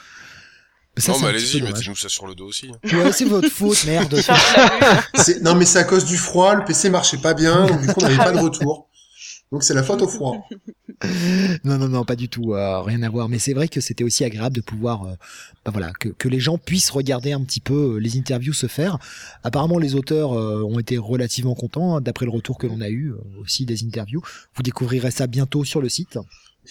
Ça, non, c'est mais un petit allez-y, peu dommage. mettez-nous ça sur le dos aussi. Ouais, c'est votre faute, merde. Charge la vue. C'est- Non, mais c'est à cause du froid, le P C marchait pas bien, donc du coup, on n'avait pas de retour. Donc c'est la faute au froid. Non, non, non, pas du tout, euh, rien à voir. Mais c'est vrai que c'était aussi agréable de pouvoir, euh, bah voilà, que, que les gens puissent regarder un petit peu euh, les interviews se faire. Apparemment, les auteurs euh, ont été relativement contents, hein, d'après le retour que l'on a eu, euh, aussi des interviews. Vous découvrirez ça bientôt sur le site.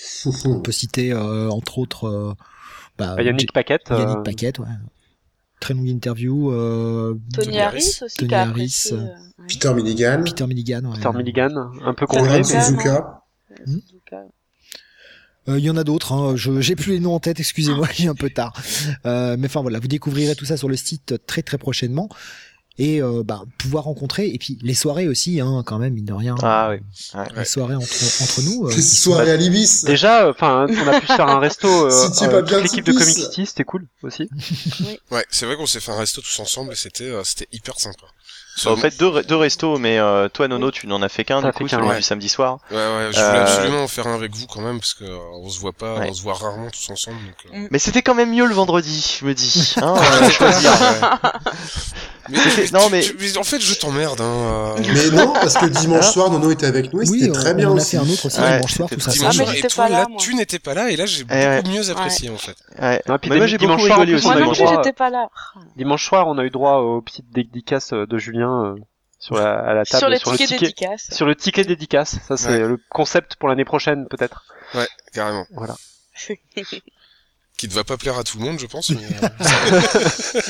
On peut citer, euh, entre autres, euh, bah, Bah, Yannick Paquette. euh, Yannick Paquette, ouais. Très longue interview. Euh, Tony Tony Harris Harris. aussi, Tony qui a Harris, apprécié. euh, euh, ouais. Peter Milligan, Peter Milligan. ouais. Peter Milligan, un peu Congrès, congelé, Konrad mais... mais- Suzuka. Hmm. Suzuka. Euh, Il y en a d'autres, hein. Je j'ai plus les noms en tête, excusez-moi, j'ai un peu tard. Euh, mais enfin voilà, vous découvrirez tout ça sur le site très très prochainement et euh, bah, pouvoir rencontrer et puis les soirées aussi, hein, quand même mine de rien. Ah oui. Ouais. Les soirées entre entre nous. euh, Les qui sont- soirées à l'Ibis. Déjà, enfin, on a pu se faire un resto euh, Si tu euh, vas bien toute l'équipe de sous Comic pisse. City, c'était cool aussi. Ouais, c'est vrai qu'on s'est fait un resto tous ensemble et c'était, euh, c'était hyper sympa. Bah, au fait, deux, deux restos, mais euh, toi, Nono, tu n'en as fait qu'un, T'as du coup, fait qu'un, celui ouais. du samedi soir. Ouais, ouais, je voulais Euh, absolument en faire un avec vous quand même parce que euh, on se voit pas, Ouais. on se voit rarement tous ensemble. Donc, euh... Mais c'était quand même mieux le vendredi, je me dis. Hein, on va choisir. Ouais. mais, C'était- non, mais- tu- mais en fait, je t'emmerde. Hein, euh... Mais non, parce que dimanche Hein soir, Nono était avec nous et Oui, c'était on, très on bien en a aussi. fait un autre aussi Ouais, dimanche soir, c'était tout ça. Dimanche mais soir, et j'étais toi, pas là, là, moi. tu n'étais pas là et là, j'ai beaucoup ouais. mieux apprécié en fait. Ouais. Non, et puis Mais moi, dé- j'ai dimanche beaucoup soir, en rigolé plus, aussi. on Moi a eu non le plus, droit- j'étais pas là. Dimanche soir, on a eu droit aux petites dédicaces de Julien euh, sur la, à la table, Sur les sur le tickets ticket, dédicaces. sur le ticket dédicace. Ça, c'est Ouais. le concept pour l'année prochaine, peut-être. Ouais, carrément. Voilà. Qui ne va pas plaire à tout le monde, je pense. Mais, euh,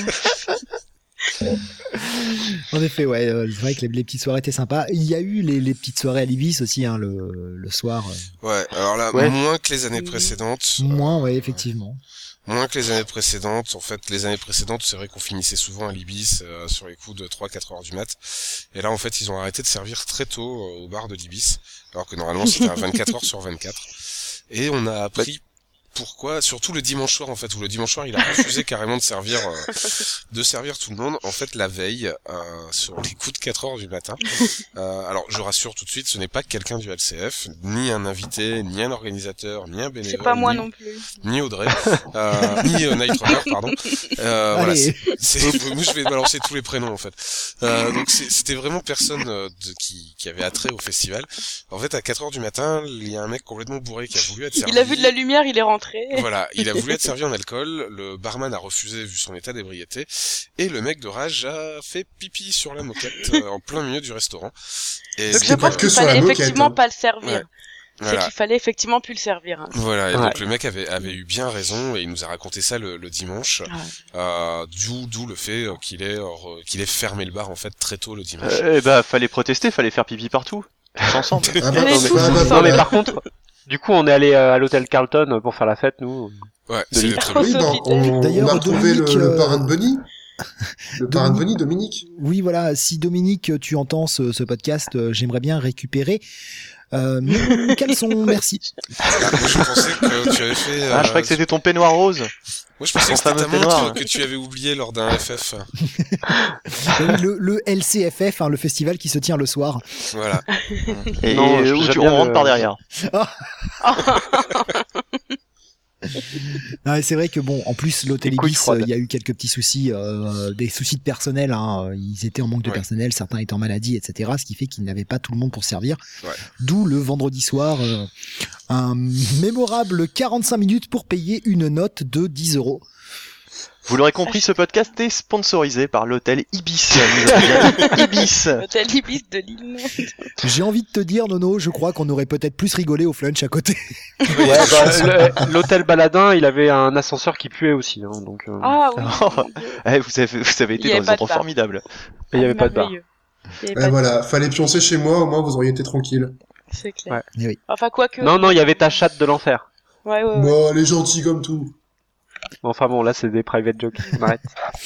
En effet, ouais, euh, c'est vrai que les, les petites soirées étaient sympas. Il y a eu les, les petites soirées à l'Ibis aussi, hein, le, le soir. euh, ouais, alors là, Ouais. moins que les années précédentes. moins, ouais, effectivement. Moins que les années précédentes. En fait, les années précédentes, c'est vrai qu'on finissait souvent à l'Ibis euh, sur les coups de trois quatre heures du mat. Et là, en fait, ils ont arrêté de servir très tôt euh, au bar de l'Ibis, alors que normalement, c'était à vingt-quatre heures sur vingt-quatre. Et on a appris pourquoi, surtout le dimanche soir en fait, où le dimanche soir il a refusé carrément de servir, euh, de servir tout le monde. En fait, la veille, euh, sur les coups de quatre heures du matin. Euh, alors, je rassure tout de suite, ce n'est pas quelqu'un du L C F, ni un invité, ni un organisateur, ni un bénévole. C'est pas moi ni, non plus. Ni Audrey, euh, ni euh, Night Runner, pardon. Euh, voilà, c'est, c'est, moi je vais balancer tous les prénoms en fait. Euh, donc c'est, c'était vraiment personne euh, de, qui, qui avait attrait au festival. En fait, à quatre heures du matin, il y a un mec complètement bourré qui a voulu être servi. Il a vu de la lumière, il est rentré. Voilà, il a voulu être servi en alcool, le barman a refusé vu son état d'ébriété, et le mec de rage a fait pipi sur la moquette euh, en plein milieu du restaurant. Et donc je pense qu'il fallait effectivement hein. pas le servir. Ouais. Voilà. C'est qu'il fallait effectivement plus le servir. Hein. Voilà, et ouais. donc le mec avait avait eu bien raison et il nous a raconté ça le, le dimanche. Ouais. Euh, d'où d'où le fait qu'il ait euh, qu'il ait fermé le bar en fait très tôt le dimanche. Euh, et bah fallait protester, fallait faire pipi partout, tous ensemble. Ah bah, non, mais, tous bah, bah, non mais par contre, du coup on est allé à l'hôtel Carlton pour faire la fête nous. Ouais, c'est très oui, bah, on, on a retrouvé le, le parrain de Bunny. Le parrain de Bunny, Dominique. Oui, voilà. Si Dominique, tu entends ce, ce podcast, euh, j'aimerais bien récupérer. Euh, mais Caleçon, merci. Ah, moi, je pensais que tu avais fait. Euh... Ah, je croyais que c'était ton peignoir rose. Moi, je pensais que c'était ta montre que tu avais oublié lors d'un F F. le, le L C F F, hein, le festival qui se tient le soir. Voilà. Et, non, et où tu on rentre le... par derrière. Non, c'est vrai que bon, en plus l'hôtel Ibis, il y a eu quelques petits soucis, euh, des soucis de personnel. Hein, ils étaient en manque de ouais. personnel, certains étaient en maladie, et cetera. Ce qui fait qu'ils n'avaient pas tout le monde pour servir. Ouais. D'où le vendredi soir, euh, un mémorable quarante-cinq minutes pour payer une note de dix euros. Vous l'aurez compris, ce podcast est sponsorisé par l'hôtel Ibis. Ibis. L'hôtel Ibis de Lille. J'ai envie de te dire, Nono, je crois qu'on aurait peut-être plus rigolé au flunch à côté. Ouais, bah, l'hôtel Baladin, il avait un ascenseur qui puait aussi, hein, donc. Euh... Ah oui. eh, vous avez, vous avez été dans des endroits formidables. Et il y avait pas de bar. Et voilà, fallait pioncer chez moi, au moins vous auriez été tranquille. C'est clair. Ouais. Oui. Enfin quoi que. Non non, il y avait ta chatte de l'enfer. Ouais ouais. ouais. Bon, elle est gentille comme tout. Enfin bon, là c'est des private jokes. On arrête.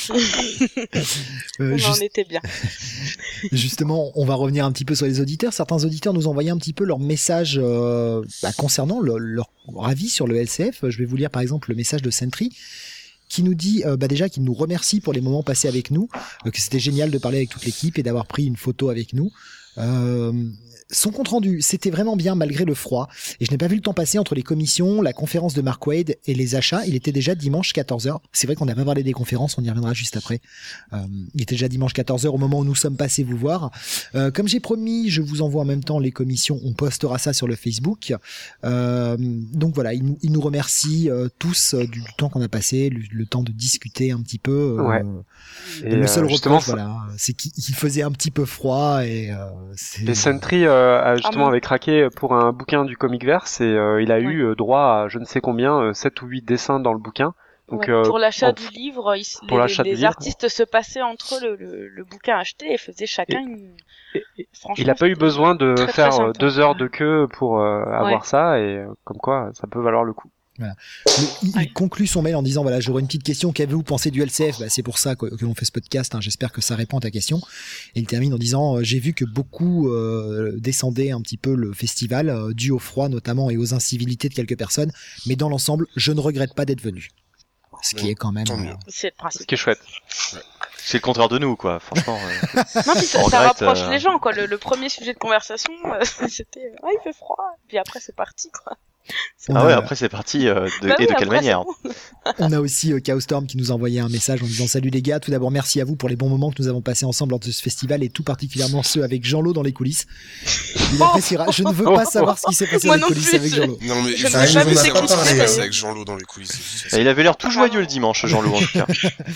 euh, on juste... en était bien. Justement, on va revenir un petit peu sur les auditeurs. Certains auditeurs nous ont envoyé un petit peu leur message euh, bah, concernant le, leur avis sur le L C F. Je vais vous lire par exemple le message de Sentry qui nous dit euh, bah déjà qu'il nous remercie pour les moments passés avec nous, euh, que c'était génial de parler avec toute l'équipe et d'avoir pris une photo avec nous. Euh, son compte rendu, c'était vraiment bien malgré le froid et je n'ai pas vu le temps passer entre les commissions, la conférence de Mark Wade et les achats. Il était déjà dimanche quatorze heures. C'est vrai qu'on n'a pas parlé des conférences, on y reviendra juste après. Euh, il était déjà dimanche quatorze heures au moment où nous sommes passés vous voir. Euh, comme j'ai promis, je vous envoie en même temps les commissions. On postera ça sur le Facebook. Euh, donc voilà, il, il nous remercie euh, tous euh, du, du temps qu'on a passé, le, le temps de discuter un petit peu. Euh, ouais. Et le seul euh, reproche, ça... voilà, c'est qu'il faisait un petit peu froid et. Euh, c'est... Et Sentry euh, a justement ah avait craqué pour un bouquin du Comicverse et euh, il a ouais. eu euh, droit à je ne sais combien, euh, sept ou huit dessins dans le bouquin. Donc, ouais, euh, pour l'achat en... du livre, ils, pour les, l'achat les du livre. artistes se passaient entre le, le, le bouquin acheté et faisaient chacun et, une. Et, et, il n'a pas eu besoin de très, faire très deux heures de queue pour euh, avoir ouais. ça et euh, comme quoi ça peut valoir le coup. Voilà. Il, il ouais. conclut son mail en disant voilà, j'aurais une petite question, qu'avez-vous pensé du L C F? Bah, c'est pour ça que, que l'on fait ce podcast, hein. J'espère que ça répond à ta question. Et il termine en disant euh, j'ai vu que beaucoup euh, descendaient un petit peu le festival euh, dû au froid notamment et aux incivilités de quelques personnes, mais dans l'ensemble je ne regrette pas d'être venu, ce qui bon, est quand même euh... c'est le principe, ce qui est chouette. Ouais. C'est le contraire de nous, quoi. Franchement. Euh... non, puis ça, ça rapproche euh... les gens, quoi. Le, le premier sujet de conversation, euh, c'était ah, il fait froid. Puis après, c'est parti, quoi. On ah a... ouais, après c'est parti euh, de... bah et oui, de quelle manière bon. On a aussi euh, Chaostorm qui nous a envoyé un message en disant salut les gars, tout d'abord merci à vous pour les bons moments que nous avons passés ensemble lors de ce festival et tout particulièrement ceux avec Jean-Lot dans les coulisses. Il appréciera. Je ne veux pas savoir ce qui s'est passé dans les coulisses avec Jean-Lot. Non mais je il ne sais pas vu c'est qui s'est passé avec Jean-Lot dans les coulisses. Et il avait l'air tout joyeux le dimanche, Jean-Lot en tout cas.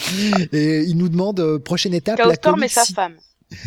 Et il nous demande euh, prochaine étape. Chaostorm et sa femme.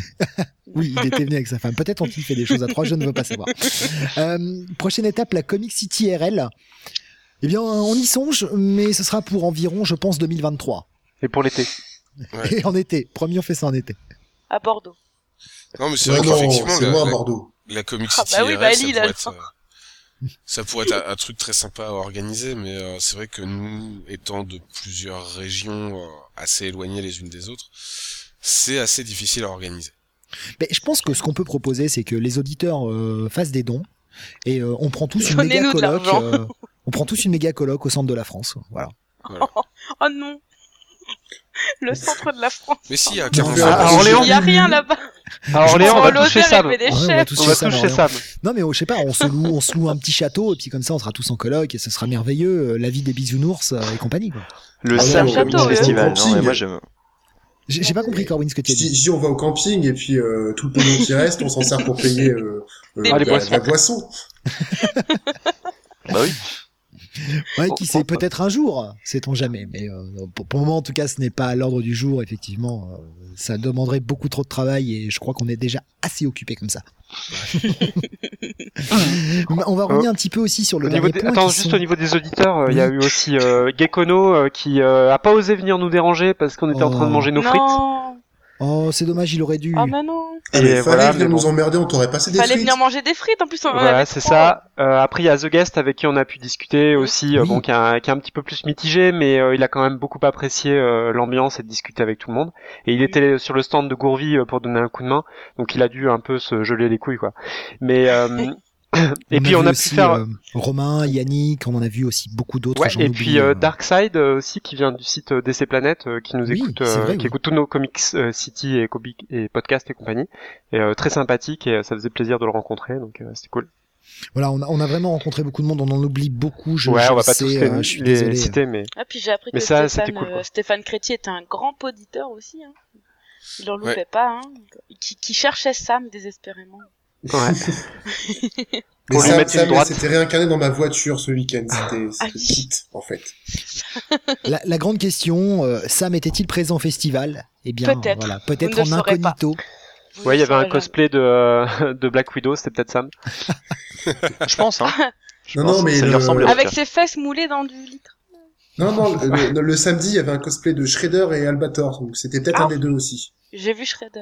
Oui, il était venu avec sa femme. Peut-être ont-ils fait des choses à trois, je ne veux pas savoir. Euh, prochaine étape, la Comic City R L. Eh bien, on y songe, mais ce sera pour environ, je pense, deux mille vingt-trois. Et pour l'été. Ouais. Et en été. Promis, on fait ça en été. À Bordeaux. Non, mais c'est ouais, vrai qu'effectivement, c'est la, loin, la, Bordeaux. la Comic City ah bah oui, R L, bah, ça, Lille, pourrait être, euh, ça pourrait être un, un truc très sympa à organiser, mais euh, c'est vrai que nous, étant de plusieurs régions euh, assez éloignées les unes des autres, c'est assez difficile à organiser. Mais je pense que ce qu'on peut proposer, c'est que les auditeurs euh, fassent des dons et euh, on prend tous une méga coloc. Euh, On prend tous une méga coloc au centre de la France. Voilà. Voilà. Oh non. Le centre de la France. Mais si, il y a On quarante fait Ah, un à Orléans. Il y a rien là-bas. À Orléans, on Oh, va l'hôtel toucher Sam. avec des Ouais, on va chefs. tous On chez va Sam, tous chez Orléans. Sam. Non mais oh, je sais pas, on se loue, on se loue un petit château et puis comme ça on sera tous en coloc et ce sera merveilleux, euh, la vie des bisounours euh, et compagnie quoi. Le Ah, Sam ouais, château, du ouais. festival. Camping. Non, mais moi j'aime. J'ai j'ai pas compris Corwin ce que tu Je as dis, dit. je dis, on va au camping et puis euh, tout le pognon qui reste, on s'en sert pour payer euh, euh, Ah, de, les la, boissons. de la boisson. Bah oui. Ouais, Oh, qui oh, sait, oh. peut-être un jour, sait-on jamais. Mais euh, pour, pour le moment, en tout cas, ce n'est pas à l'ordre du jour. Effectivement, euh, ça demanderait beaucoup trop de travail et je crois qu'on est déjà assez occupé comme ça. On va revenir un petit peu aussi sur le Au niveau dernier des- point. Attends, qui juste sont- au niveau des auditeurs, il y a Oui. eu aussi euh, Gekono euh, qui euh, a pas osé venir nous déranger parce qu'on était en train de Oh. manger nos frites. Non. Oh, c'est dommage, il aurait dû. Ah mais non. Ah, Et mais fallait voilà, venir mais nous bon. emmerder, on t'aurait passé des Fallait frites. venir manger des frites en plus. On en Voilà, avait c'est trop. ça. Euh, après, il y a The Guest avec qui on a pu discuter aussi, euh, Oui. bon, qui, a, qui est un petit peu plus mitigé, mais euh, il a quand même beaucoup apprécié euh, l'ambiance et de discuter avec tout le monde. Et il était sur le stand de Gourvi euh, pour donner un coup de main, donc il a dû un peu se geler les couilles, quoi. Mais euh, et puis a on vu a aussi, pu faire. euh, Romain, Yannick, on en a vu aussi beaucoup d'autres. Ouais, j'en et oublie, puis euh, euh. Darkside euh, aussi qui vient du site euh, D C Planet euh, qui nous Oui, écoute, c'est euh, vrai, qui oui. écoute tous nos comics euh, City et comics et podcasts et compagnie, et euh, très sympathique et euh, ça faisait plaisir de le rencontrer, donc euh, c'était cool. Voilà, on a, on a vraiment rencontré beaucoup de monde, on en oublie beaucoup. Je, ouais, je on va le pas sais, tous les, euh, je suis les désolé. citer, mais Ah puis j'ai appris Mais que ça, Stéphane, c'était cool, quoi. euh, Stéphane Crétier était un grand poditeur aussi. Hein. Il en loupait Ouais. pas. Hein. Qui, qui cherchait Sam désespérément. ouais. Mais Pour lui ça, mettre ça une droite. c'était réincarné dans ma voiture ce week-end. C'était Ah c'était oui. Kit, en fait. La, la grande question, euh, Sam était-il présent au festival? Eh bien, Peut-être. voilà, Vous peut-être ne en le saurez pas. incognito. Vous Ouais, il y ne avait un saurez cosplay de euh, de Black Widow, c'était peut-être Sam. Je pense, hein. Je Non, pense, non, mais ça lui le- ressemblait. en jamais. tout Avec cas. ses fesses moulées dans du litre. Non, non, le, le- le samedi, il y avait un cosplay de Shredder et Albator, donc c'était peut-être Ah. un des deux aussi. J'ai vu Shredder.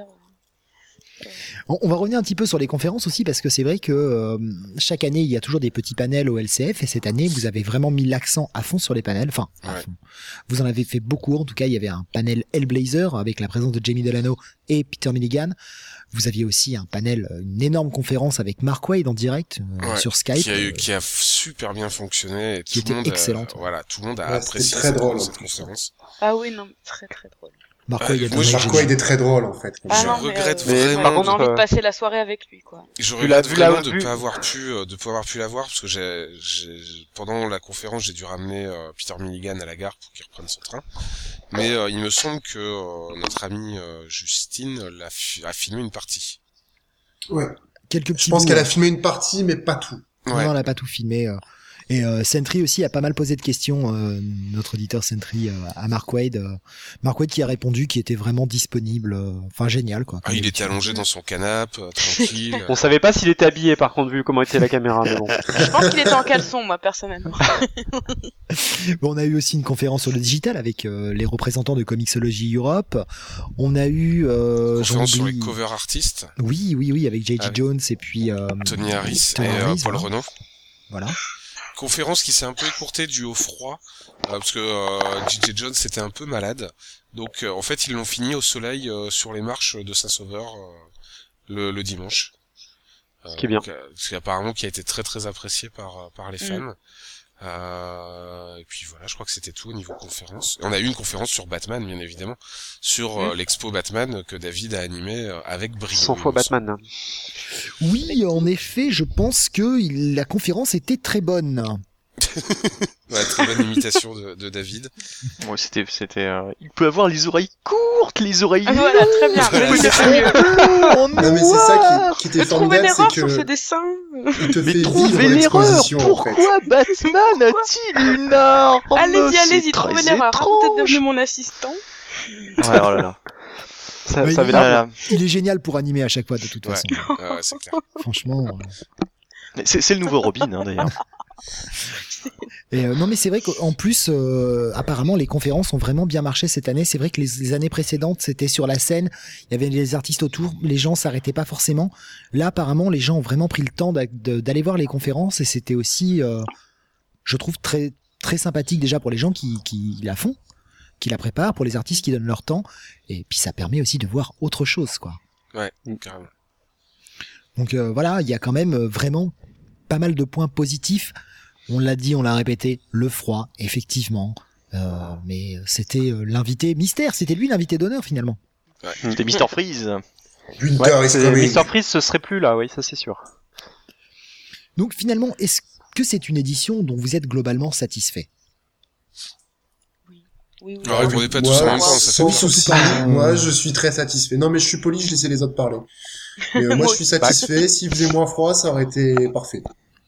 On, on va revenir un petit peu sur les conférences aussi parce que c'est vrai que euh, chaque année il y a toujours des petits panels au L C F et cette année vous avez vraiment mis l'accent à fond sur les panels. Enfin, à Ouais. fond. Vous en avez fait beaucoup. En tout cas, il y avait un panel Hellblazer avec la présence de Jamie Delano et Peter Milligan. Vous aviez aussi un panel, une énorme conférence avec Mark Waid en direct euh, Ouais, sur Skype. qui a eu, euh, qui a super bien fonctionné. Et Qui tout le était monde a- excellente. voilà, tout le monde a Ouais, c'était apprécié très cette, drôle, en cette plus. conférence. Ah oui, non, très très drôle. Mark Euh, Waid est moi, un je- mec Mark génial. Waid est très drôle, en fait. Ah Je non, regrette mais, euh, Mais ouais, par on contre, a envie euh, de passer la soirée avec lui, quoi. Je Tu l'as regrette vu, là, vraiment de vu pas avoir pu, euh, de pas avoir pu la voir parce que j'ai, j'ai, pendant la conférence, j'ai dû ramener euh, Peter Milligan à la gare pour qu'il reprenne son train. Mais euh, il me semble que euh, notre amie euh, Justine l'a fi- a filmé une partie. Ouais. Quelques petits Je pense bouts, qu'elle hein. a filmé une partie, mais pas tout. Non, Ouais. non, on n'a pas tout filmé. euh. Et euh, Sentry aussi a pas mal posé de questions, euh, notre auditeur Sentry, euh, à Mark Waid. euh. Mark Waid qui a répondu, qui était vraiment disponible. euh, Enfin, génial, quoi. Ah, il était allongé dans son canapé, euh, tranquille. On savait pas s'il était habillé, par contre, vu comment était la caméra, mais bon. Je pense qu'il était en caleçon, moi, personnellement. Bon, on a eu aussi une conférence sur le digital avec euh, les représentants de Comixology Europe. On a eu... Euh, j'en conférence sur les oublie- cover artistes, Oui, oui, oui, avec J J Avec Jones et puis... euh, Tony Harris Tony et euh, Harris, Paul voilà. Renaud. Voilà. Conférence qui s'est un peu écourtée dû au froid, euh, parce que euh, J J Jones était un peu malade. Donc euh, en fait ils l'ont fini au soleil euh, sur les marches de Saint-Sauveur euh, le, le dimanche. Euh, Ce qui est bien. donc, euh, ce qui apparemment qui a été très très apprécié par euh, par les fans. Mm. Euh, et puis voilà, je crois que c'était tout au niveau conférence. On a eu une conférence sur Batman, bien évidemment, sur euh, Mm. l'expo Batman que David a animé euh, avec brio. cent fois il me semble. Batman. Oui, en effet, je pense que il- la conférence était très bonne. Ouais, très bonne imitation de, de David. Ouais, c'était, c'était. euh, Il peut avoir les oreilles courtes, les oreilles. Ah, voilà, très bien. Voilà, Mais c'est c'est mieux. Non, mais c'est ça qui, qui était J'ai trouvé formidable, l'erreur c'est sur ce que dessin. il te fait Mais vivre trouvez l'erreur. l'exposition, en fait. Pourquoi Batman a-t-il une arme Allez-y, C'est allez-y, très trouvez l'erreur. étrange. Peut-être devenu mon assistant. Ouais, oh là là. Ça, Oui, ça avait il- l'air Voilà. Il est génial pour animer à chaque fois, de toute Ouais, façon. euh, ouais, c'est clair. Franchement. euh, Mais C'est, c'est le nouveau Robin, hein, d'ailleurs. Et euh, non, mais c'est vrai qu'en plus, euh, apparemment, les conférences ont vraiment bien marché cette année. C'est vrai que les, les années précédentes, c'était sur la scène, il y avait les artistes autour, les gens s'arrêtaient pas forcément. Là, apparemment, les gens ont vraiment pris le temps d'a- de- d'aller voir les conférences et c'était aussi, euh, je trouve, très très sympathique déjà pour les gens qui, qui la font, qui la préparent, pour les artistes qui donnent leur temps. Et puis, ça permet aussi de voir autre chose, quoi. Ouais, carrément. Donc euh, voilà, il y a quand même euh, vraiment pas mal de points positifs On l'a dit, on l'a répété, le froid, effectivement. Euh, mais c'était euh, l'invité mystère, c'était lui l'invité d'honneur finalement. Ouais. C'était mister Freeze. Winter Ouais, is c'est- coming. mister Freeze, ce serait plus là, oui, ça c'est sûr. Donc finalement, est-ce que c'est une édition dont vous êtes globalement satisfait? Oui, oui. Alors, répondez pas tous Moi, en même temps, ça fait sans peur. souci. Moi, je suis très satisfait. Non, mais je suis poli, je laissais les autres parler. Mais, euh, moi, je suis satisfait. S'il faisait moins froid, ça aurait été parfait.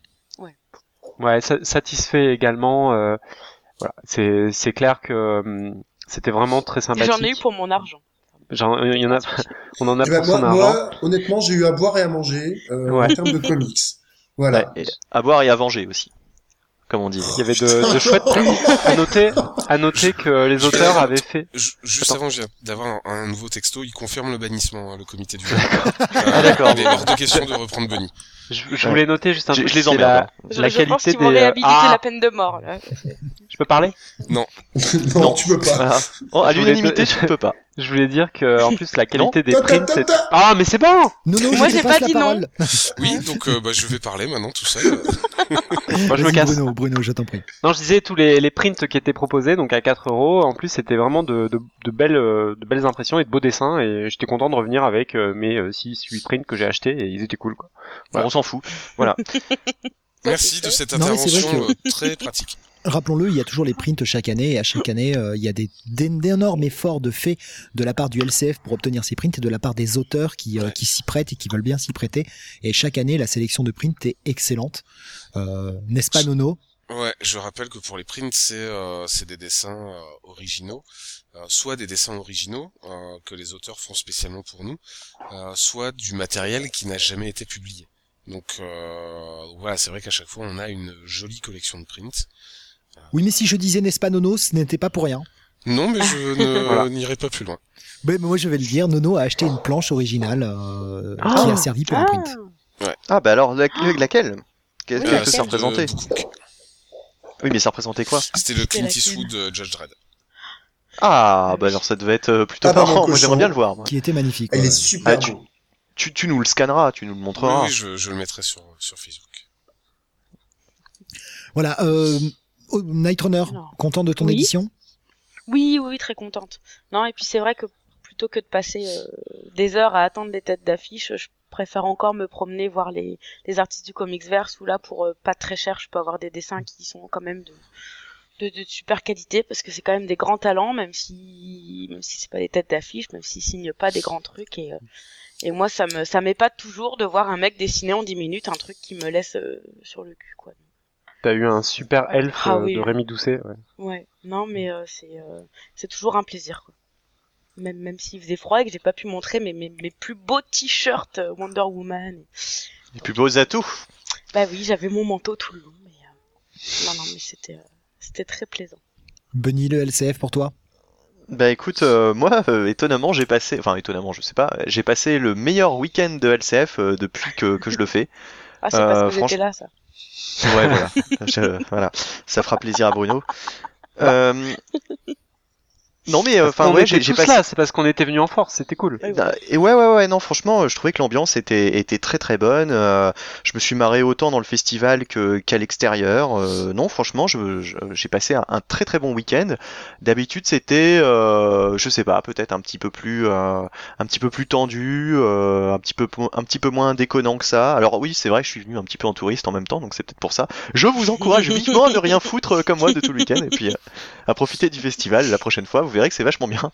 Ouais, sa- satisfait également. Euh, voilà, c'est c'est clair que hum, c'était vraiment très sympathique. J'en ai eu pour mon argent. J'en- il y en a, on en a Eh ben, pour moi, son argent. moi, honnêtement, j'ai eu à boire et à manger euh, Ouais. en termes de comics. Voilà. Ouais, et à boire et à venger aussi, comme on dit. Il y avait de, de chouettes prix. À noter, à noter que les auteurs avaient fait. Ju- Juste Attends. avant, je viens d'avoir un, un nouveau texto, il confirme le bannissement, hein, le comité du Ah, d'accord. Il est hors de question de reprendre Bunny. Je, je voulais noter juste un Je- truc. je les c'est emmerde, la, hein. Je, la je pense qualité qu'ils vont des. réhabiliter Ah, la peine de mort, là. je peux parler? non, Non. tu peux pas. Voilà. Oh, à Je voulais l'unanimité, te- tu ne peux pas. Je voulais dire que, en plus, la qualité des Ta, ta, prints, ta, c'est. ta. Ah, mais c'est bon! Non, non, Moi, je te j'ai passe pas la dit non. parole. Oui, donc euh, bah, je vais parler maintenant tout seul. Moi, je me Vas-y, casse. Bruno, Bruno, je t'en prie. Non, je disais tous les, les prints qui étaient proposés, donc à quatre euros. En plus, c'était vraiment de, de, de belles, euh, de belles impressions et de beaux dessins. Et j'étais content de revenir avec euh, mes euh, six huit prints que j'ai achetés et ils étaient cool, quoi. Bon, on s'en fout. Voilà. Merci de cette Non, mais c'est vrai intervention euh, très pratique. Rappelons-le, il y a toujours les prints chaque année, et à chaque année, euh, il y a des, des- d'énormes efforts de fait de la part du L C F pour obtenir ces prints et de la part des auteurs qui, euh, qui s'y prêtent et qui veulent bien s'y prêter. Et chaque année, la sélection de prints est excellente. Euh, n'est-ce pas, Nono? Ouais, je rappelle que pour les prints, c'est euh, c'est des dessins euh, originaux, euh, soit des dessins originaux euh, que les auteurs font spécialement pour nous, euh, soit du matériel qui n'a jamais été publié. Donc euh, voilà, c'est vrai qu'à chaque fois, on a une jolie collection de prints. Oui, mais si je disais n'est-ce pas, Nono, ce n'était pas pour rien. Non, mais je ne Voilà. n'irai pas plus loin. Ben, moi, je vais le dire, Nono a acheté une planche originale euh, Ah. qui a servi pour un print. Ah, bah alors, la- laquelle Qu'est-ce Oui, que Euh, ça c'est de représentait? Book. Oui, mais ça représentait quoi? C'était le Clint laquelle Eastwood de Judge Dredd. Ah, bah alors ça devait être euh, plutôt Ah, bah, mon marrant. Moi, cochon. j'aimerais bien le voir. moi. Qui était magnifique. Ah, il ouais. est super Ah, tu- beau. Tu, tu nous le scanneras, tu nous le Oui, montreras. oui, je, je le mettrai sur, sur Facebook. Voilà, euh, oh, Night Runner, Alors. content de ton Oui. édition? Oui, oui, oui, très contente. Non, et puis c'est vrai que plutôt que de passer euh, des heures à attendre des têtes d'affiche, je préfère encore me promener, voir les, les artistes du Comicsverse, où là, pour euh, pas très cher, je peux avoir des dessins qui sont quand même de, de, de super qualité, parce que c'est quand même des grands talents, même si, même si c'est pas des têtes d'affiche, même s'ils signent pas des grands trucs, et, euh, et moi, ça me, ça m'épate toujours de voir un mec dessiner en dix minutes un truc qui me laisse euh, sur le cul, quoi. T'as eu un super elfe Ah euh, oui. de Rémi Doucet. Ouais. Ouais, non, mais euh, c'est euh, c'est toujours un plaisir, quoi. Même même s'il faisait froid et que j'ai pas pu montrer mes mes, mes plus beaux t-shirts euh, Wonder Woman. et- Les plus beaux atouts. Bah oui, j'avais mon manteau tout le long, mais euh, non non, mais c'était euh, c'était très plaisant. Bunny, le L C F pour toi? Bah écoute, euh, moi, euh, étonnamment, j'ai passé, enfin étonnamment, je sais pas, j'ai passé le meilleur week-end de L C F euh, depuis que, que je le fais. Ah, c'est Euh, parce que franch- j'étais là, ça. Ouais, voilà. Je- voilà, ça fera plaisir à Bruno. Euh, Non mais Parce enfin qu'on ouais, était j'ai j'ai tous passé. là, c'est parce qu'on était venus en force, c'était cool. Ouais, voilà. Et ouais ouais ouais non franchement je trouvais que l'ambiance était était très très bonne. Euh, je me suis marré autant dans le festival que qu'à l'extérieur. Euh, non franchement je je- j'ai passé un, un très très bon week-end. D'habitude c'était euh, je sais pas peut-être un petit peu plus euh, un petit peu plus tendu, euh, un petit peu po- un petit peu moins déconnant que ça. Alors oui c'est vrai je suis venu un petit peu en touriste en même temps donc c'est peut-être pour ça. Je vous encourage vivement à ne rien foutre euh, comme moi de tout le week-end et puis euh, à profiter du festival la prochaine fois. Vous verrez que c'est vachement bien.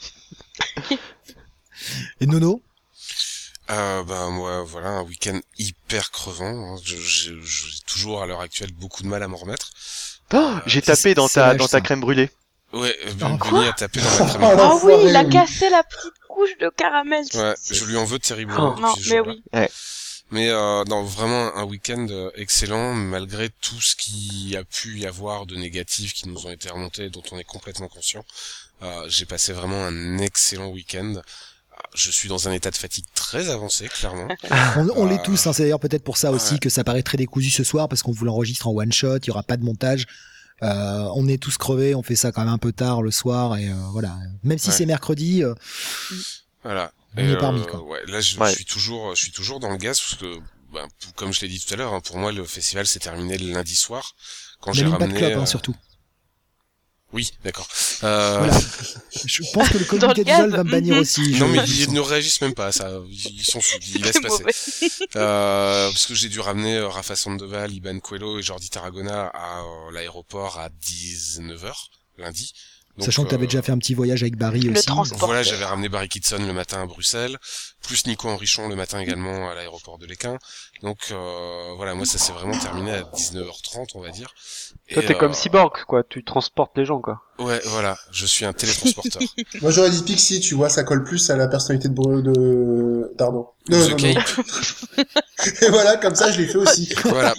Et Nono? Euh, bah moi voilà un week-end hyper crevant. hein. Je- je- J'ai toujours à l'heure actuelle beaucoup de mal à m'en remettre. Oh, j'ai c'est- tapé dans c'est ta lâche, dans ça. ta crème brûlée. Ouais, euh, Oh, Bunny a tapé dans la crème. Oh, Ah oui, l'enfoiré, il a oui. cassé la petite couche de caramel. Ouais, C'est- je lui en veux terriblement. Oh. Non, depuis ce mais jour-là. oui. Mais euh, non, vraiment un week-end euh, excellent, malgré tout ce qu'il y a pu y avoir de négatifs qui nous ont été remontés, dont on est complètement conscient. Euh, j'ai passé vraiment un excellent week-end. Euh, Je suis dans un état de fatigue très avancé, clairement. On, on l'est Ah. tous, hein, c'est d'ailleurs peut-être pour ça aussi Ouais. que ça paraît très décousu ce soir, parce qu'on vous l'enregistre en one shot, il y aura pas de montage. Euh, on est tous crevés, on fait ça quand même un peu tard le soir, et euh, voilà. Même si Ouais. c'est mercredi, euh, Voilà. On Et, est parmi, euh, quoi. Ouais, là je, Ouais. je suis toujours, je suis toujours dans le gaz parce que ben, comme je l'ai dit tout à l'heure, hein, pour moi le festival s'est terminé le lundi soir quand Il j'ai n'y a même pas ramené. de club, hein, euh, surtout. Oui, d'accord. Euh... Voilà. Je pense que le Dans comité le du Jol gaz. va me bannir Mhm. aussi. Non je- mais je ils sens. ne réagissent même pas à ça. Ils sont fous. Ils laissent C'est passer. mauvais. Euh, parce que j'ai dû ramener euh, Rafa Sandoval, Iban Coelho et Jordi Tarragona à euh, l'aéroport à dix-neuf heures lundi. Donc, Sachant que tu avais euh, déjà fait un petit voyage avec Barry Le aussi. transport. Voilà, j'avais ramené Barry Kitson le matin à Bruxelles, plus Nico Henrichon le matin également à l'aéroport de Léquin. Donc euh, voilà, moi ça s'est vraiment terminé à dix-neuf heures trente, on va dire. Toi, Et, t'es euh, comme Cyborg, quoi. Tu transportes les gens, quoi. Ouais, voilà, je suis un télétransporteur. Moi, j'aurais dit Pixie, tu vois, ça colle plus à la personnalité de, Bru- de... d'Arnaud. The Non, non, non. Cape. Et voilà, comme ça, je l'ai fait aussi. Voilà.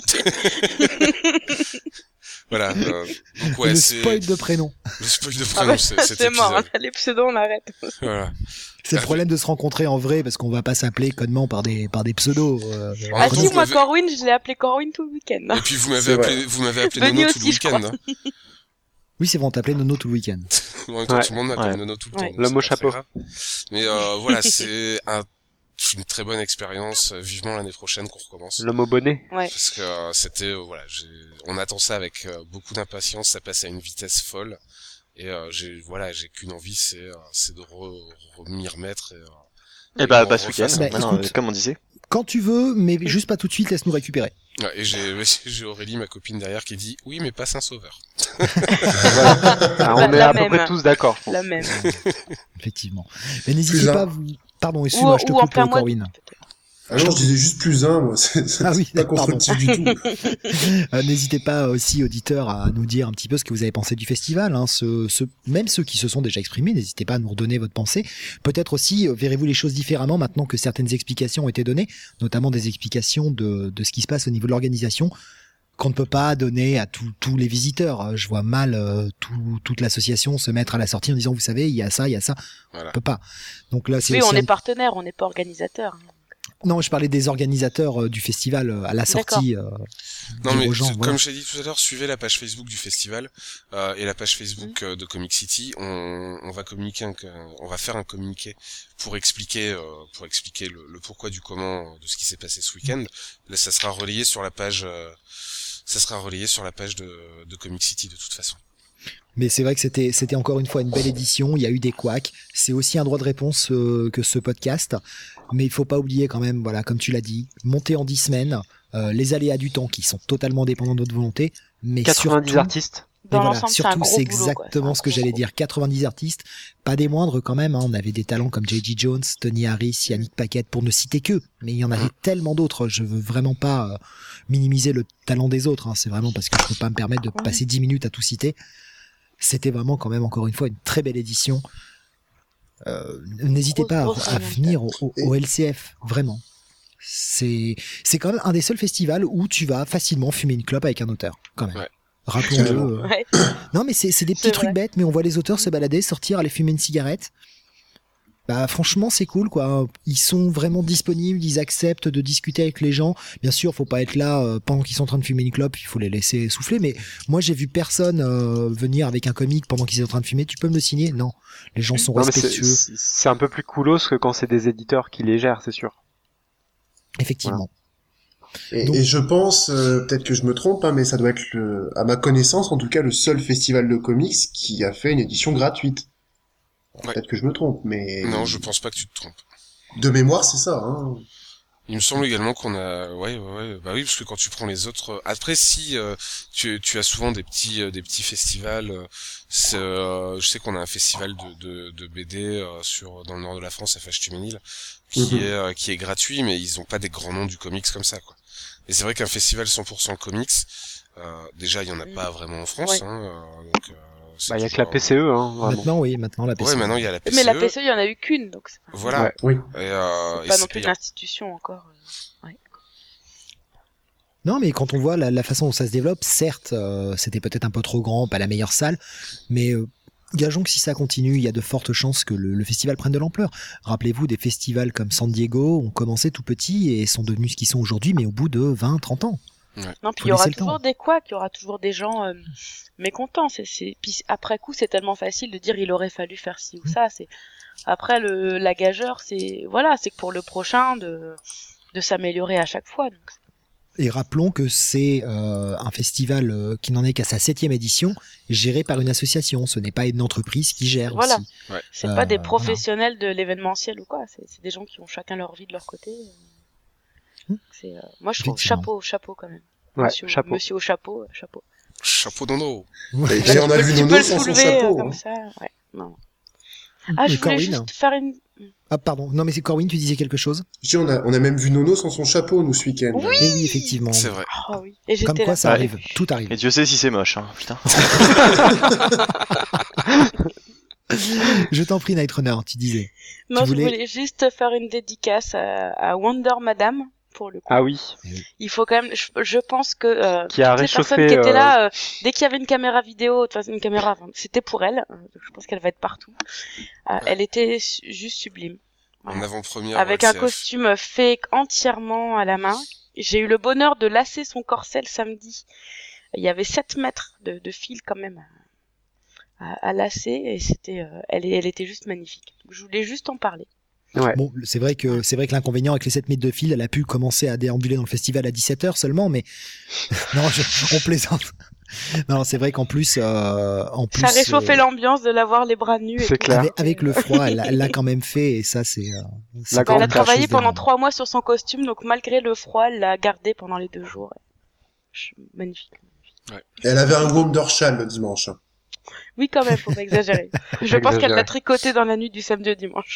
Voilà. Euh, donc ouais, le c'est spoil de prénom. le spoil de Ah prénom, bah, c'est cet c'est mort, hein. épisode. Les pseudos, on arrête. Voilà. C'est le problème de se rencontrer en vrai parce qu'on va pas s'appeler connement par des par des pseudos. euh, Ah, Ah donc, si, vous moi, m'avez- Corwin, je l'ai appelé Corwin tout le week-end. hein. Et puis vous m'avez C'est appelé, vrai. vous m'avez appelé Benny Nono tout le aussi, je week-end. Hein. Oui, c'est vrai, on t'appelait Nono tout le week-end. En même temps, Ouais. tout le monde m'appelle Ouais. Nono tout le Ouais. temps. donc L'homme c'est au pas très chapeau. grave. Mais euh, voilà, c'est un, une très bonne expérience. Vivement l'année prochaine qu'on recommence. L'homme au bonnet. Ouais. Parce que euh, c'était, euh, voilà, j'ai, on attend ça avec euh, beaucoup d'impatience. Ça passe à une vitesse folle. Et euh, j'ai, voilà, j'ai qu'une envie, c'est, euh, c'est de re, re- m'y remettre. Et, euh, Et bah, qu'on bah ce week-end, refasse. Bah, maintenant, écoute. euh, comme on disait. Quand tu veux, mais juste pas tout de suite, laisse-nous récupérer. Ouais, et j'ai, j'ai Aurélie, ma copine derrière, qui dit oui, mais pas Saint-Sauveur. Ah, on Bah, est la à peu même. près tous d'accord, je pense. La même. Effectivement. Mais n'hésitez Plus un. pas, vous... Pardon, Ou, excuse-moi, je te ou en coupe, plein euh, mois. Corwin. Ah non, je disais juste plus un, moi. C'est, c'est Ah oui, pas pardon. constructif du tout. Euh, N'hésitez pas aussi, auditeurs, à nous dire un petit peu ce que vous avez pensé du festival. Hein. Ce, ce, même ceux qui se sont déjà exprimés, n'hésitez pas à nous redonner votre pensée. Peut-être aussi, euh, verrez-vous les choses différemment maintenant que certaines explications ont été données, notamment des explications de, de ce qui se passe au niveau de l'organisation, qu'on ne peut pas donner à tous tous les visiteurs. Euh, Je vois mal euh, tout, toute l'association se mettre à la sortie en disant, vous savez, il y a ça, il y a ça. Voilà. On peut pas. Donc là, c'est Oui, aussi on un- est partenaire, on n'est pas organisateur. Non, je parlais des organisateurs euh, du festival euh, à la sortie. Euh, Non dire mais aux gens, c'est- voilà. comme je l'ai dit tout à l'heure, suivez la page Facebook du festival euh, et la page Facebook euh, de Comic City. On, on va communiquer, un, on va faire un communiqué pour expliquer, euh, pour expliquer le, le pourquoi du comment de ce qui s'est passé ce week-end. Là, ça sera relayé sur la page, euh, ça sera relayé sur la page de, de Comic City de toute façon. Mais c'est vrai que c'était c'était encore une fois une belle édition. Il y a eu des couacs. C'est aussi un droit de réponse euh, que ce podcast. Mais il faut pas oublier quand même, voilà, comme tu l'as dit, monter en dix semaines, euh, les aléas du temps qui sont totalement dépendants de notre volonté. Mais quatre-vingt-dix surtout, artistes. mais Dans voilà, l'ensemble, c'est un surtout gros c'est boulot, quoi. exactement C'est ce un que gros, j'allais gros. dire. quatre-vingt-dix artistes, pas des moindres quand même. Hein. On avait des talents comme J G Jones, Tony Harris, Yannick Paquette, pour ne citer que. Mais il y en avait tellement d'autres. Je veux vraiment pas euh, minimiser le talent des autres. Hein. C'est vraiment parce que je peux pas me permettre de Ouais. passer dix minutes à tout citer. C'était vraiment quand même encore une fois une très belle édition. Euh, N'hésitez Grosse, pas à, grosse à remontée. venir au, au- au L C F, vraiment. C'est c'est quand même un des seuls festivals où tu vas facilement fumer une clope avec un auteur, quand même. Ouais. Rappelons-le. Carrément. euh. Ouais. Non, mais c'est c'est des petits C'est trucs vrai. bêtes, mais on voit les auteurs se balader, sortir, aller fumer une cigarette. Bah franchement c'est cool quoi. Ils sont vraiment disponibles, ils acceptent de discuter avec les gens. Bien sûr, faut pas être là euh, pendant qu'ils sont en train de fumer une clope, il faut les laisser souffler. Mais moi j'ai vu personne euh, venir avec un comic pendant qu'ils sont en train de fumer. Tu peux me le signer? Non, les gens sont Non, mais c'est- respectueux. c'est c'est un peu plus coolos que quand c'est des éditeurs qui les gèrent, c'est sûr. Effectivement. Et, Donc- et je pense, euh, peut-être que je me trompe, hein, mais ça doit être, le, à ma connaissance, en tout cas, le seul festival de comics qui a fait une édition gratuite. Alors, Ouais. Peut-être que je me trompe, mais Non, je pense pas que tu te trompes. de mémoire, c'est ça. Hein. Il me semble également qu'on a, ouais, ouais, ouais, bah oui, parce que quand tu prends les autres, après si euh, tu, tu as souvent des petits, euh, des petits festivals. euh, c'est, euh, je sais qu'on a un festival de, de, de B D euh, sur dans le nord de la France, à Fâche-Tuménil, qui Mhm. est, euh, qui est gratuit, mais ils ont pas des grands noms du comics comme ça, quoi. Et c'est vrai qu'un festival cent pour cent comics, euh, déjà il y en a pas vraiment en France, Ouais. hein, euh, donc. Euh, c'est Bah, il y a que la toujours- P C E, hein, vraiment. Maintenant oui, maintenant la P C. Ouais, maintenant il y a la P C E. Mais la P C E, il y en a eu qu'une, donc c'est pas, Voilà. Ouais. Oui. Et, euh, c'est et pas c'est non plus payant. l'institution encore. euh. Non, mais quand on voit la, la façon dont ça se développe, certes, euh, c'était peut-être un peu trop grand, pas la meilleure salle, mais euh, gageons que si ça continue, il y a de fortes chances que le, le festival prenne de l'ampleur. Rappelez-vous, des festivals comme San Diego ont commencé tout petits et sont devenus ce qu'ils sont aujourd'hui, mais au bout de vingt, trente ans. Non, puis Faut il y aura laisser le temps. toujours des couacs, il y aura toujours des gens euh, mécontents. C'est, c'est... Puis après coup, c'est tellement facile de dire il aurait fallu faire ci ou ça. C'est après le la gageur, c'est voilà, c'est que pour le prochain de de s'améliorer à chaque fois. Donc. Et rappelons que c'est euh, un festival euh, qui n'en est qu'à sa septième édition, géré par une association. Ce n'est pas une entreprise qui gère Voilà. aussi. Ouais. C'est Euh, pas des professionnels de l'événementiel ou quoi. C'est, c'est des gens qui ont chacun leur vie de leur côté. Hmm. C'est, euh, moi, je trouve Effectivement. chapeau, chapeau quand même. Ouais, monsieur, chapeau. monsieur au chapeau, euh, chapeau. Chapeau d'Ono. Et, Là, et on tu a peux- vu tu Nono peux le sans son soulever, euh, chapeau. comme hein. ça. Ouais. Non. Ah, Mais je voulais Corwin, juste faire une. Ah pardon, non mais c'est Corwin, tu disais quelque chose? Je dis, on a, on a même vu Nono sans son chapeau, nous, ce week-end. Oui. Eh oui, effectivement. C'est vrai. Oh oui. Et j'étais Comme quoi là. ça Ouais. arrive, tout arrive. Et Dieu sait si c'est moche, hein, putain. Je t'en prie, Night Runner, tu disais. Non, tu je voulais- voulais juste faire une dédicace à, à Wonder Madame pour le coup. Ah oui. Il faut quand même. Je, je pense que euh, Qui a toutes les réchauffé, personnes qui étaient euh, là, euh, dès qu'il y avait une caméra vidéo, de toute façon, une caméra, enfin, c'était pour elle. Euh, Je pense qu'elle va être partout. Euh, elle était su- juste sublime. En Voilà. avant-première. Avec au un L C F. costume fait entièrement à la main. J'ai eu le bonheur de lasser son corset le samedi. Il y avait sept mètres de, de fil quand même à, à, à lasser et c'était, euh, elle, elle était juste magnifique. Je voulais juste en parler. Ouais. Bon, c'est vrai que c'est vrai que l'inconvénient avec les sept mètres de fil, elle a pu commencer à déambuler dans le festival à dix-sept heures seulement, mais non, je... on plaisante. Non, c'est vrai qu'en plus, euh, en plus, Ça réchauffait euh, l'ambiance de l'avoir les bras nus. et C'est tout. clair. avec, avec le froid, elle l'a- elle l'a quand même fait et ça, c'est. Euh, c'est La quand Elle même a grande quelque travaillé chose pendant d'énorme. trois mois sur son costume, donc malgré le froid, elle l'a gardé pendant les deux jours. Je- Magnifique. Et elle avait un Wonder Shell le dimanche. Oui, quand même, faut pas exagérer. Je pense qu'elle l'a tricoté dans la nuit du samedi au dimanche.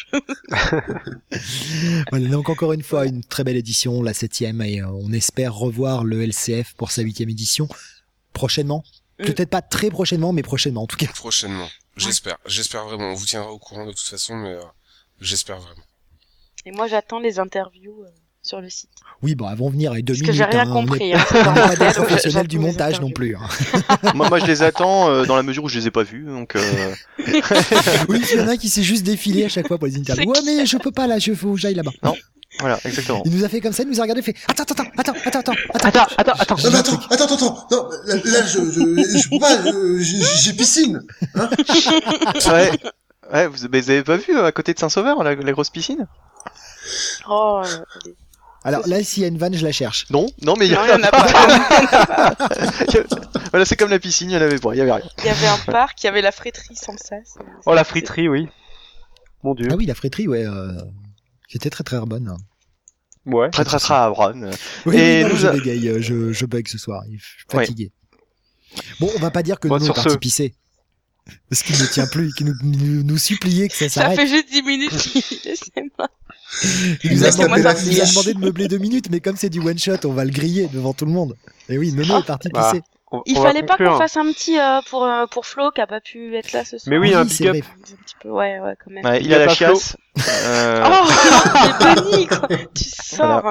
Voilà, donc encore une fois, une très belle édition, la septième, et euh, on espère revoir le L C F pour sa huitième édition prochainement. Mm. Peut-être pas très prochainement, mais prochainement en tout cas. Prochainement. J'espère. J'espère vraiment. On vous tiendra au courant de toute façon, mais euh, j'espère vraiment. Et moi, j'attends les interviews euh, sur le site. Oui, bon, elles vont venir avec deux Parce que minutes. j'ai rien hein, on compris. n'est Hein, c'est on pas n'est un pas des modèle, donc professionnels du j'attends les montage non interviews. plus. Hein. moi, moi, je les attends euh, dans la mesure où je les ai pas vus, donc. Euh... Oui, il y en a qui s'est juste défilé à chaque fois pour les interviews. C'est Ouais, mais je peux pas là, je faut que j'aille là-bas. Voilà, exactement. Il nous a fait comme ça, il nous a regardé, il fait attends, attends, attends, attends, attends, attends. Attends, attends, attends. Non, mais attends, attends, attends, attends. Non, là, là, je, je, je peux pas, je- j'ai j'ai piscine. Ouais. Ouais, vous, mais vous avez pas vu euh, à côté de Saint-Sauveur la, la grosse piscine? Oh, euh, allez. Alors là, s'il y a une vanne, je la cherche. Non, non, mais il y, Non, en il y en a a pas. pas. Voilà, c'est comme la piscine, il y en avait pas, il y avait rien. Il y avait un parc, il y avait la friterie sans cesse. Oh la friterie, oui. Mon dieu. Ah oui, la friterie, ouais, euh, c'était très très bonne. Ouais. Très très très à Bronn. Oui, Et oui, non, nous je a- bégaye, euh, je, je bug ce soir, je suis Ouais. fatigué. Bon, on va pas dire que Bon, nous on est sur parti ce- pisser. Parce qu'il ne tient plus, qu'il nous, nous, nous suppliait que ça Ça s'arrête. fait juste dix minutes qu'il laissez-moi. Il nous a Laisse-moi demandé, la il nous a fiche. demandé de meubler deux minutes, mais comme c'est du one shot, on va le griller devant tout le monde. Et oui, Nono Ah. est parti Bah, pisser. On- Il on va fallait pas conclure. qu'on fasse un petit euh, pour euh, pour Flo qui a pas pu être là ce soir. Mais oui, un c'est big up. vrai. Un petit peu, ouais, ouais, quand même. Ouais, il Il y a a la pas Flo. chiasse. Euh, Oh, j'ai Denis, quoi. Tu sors.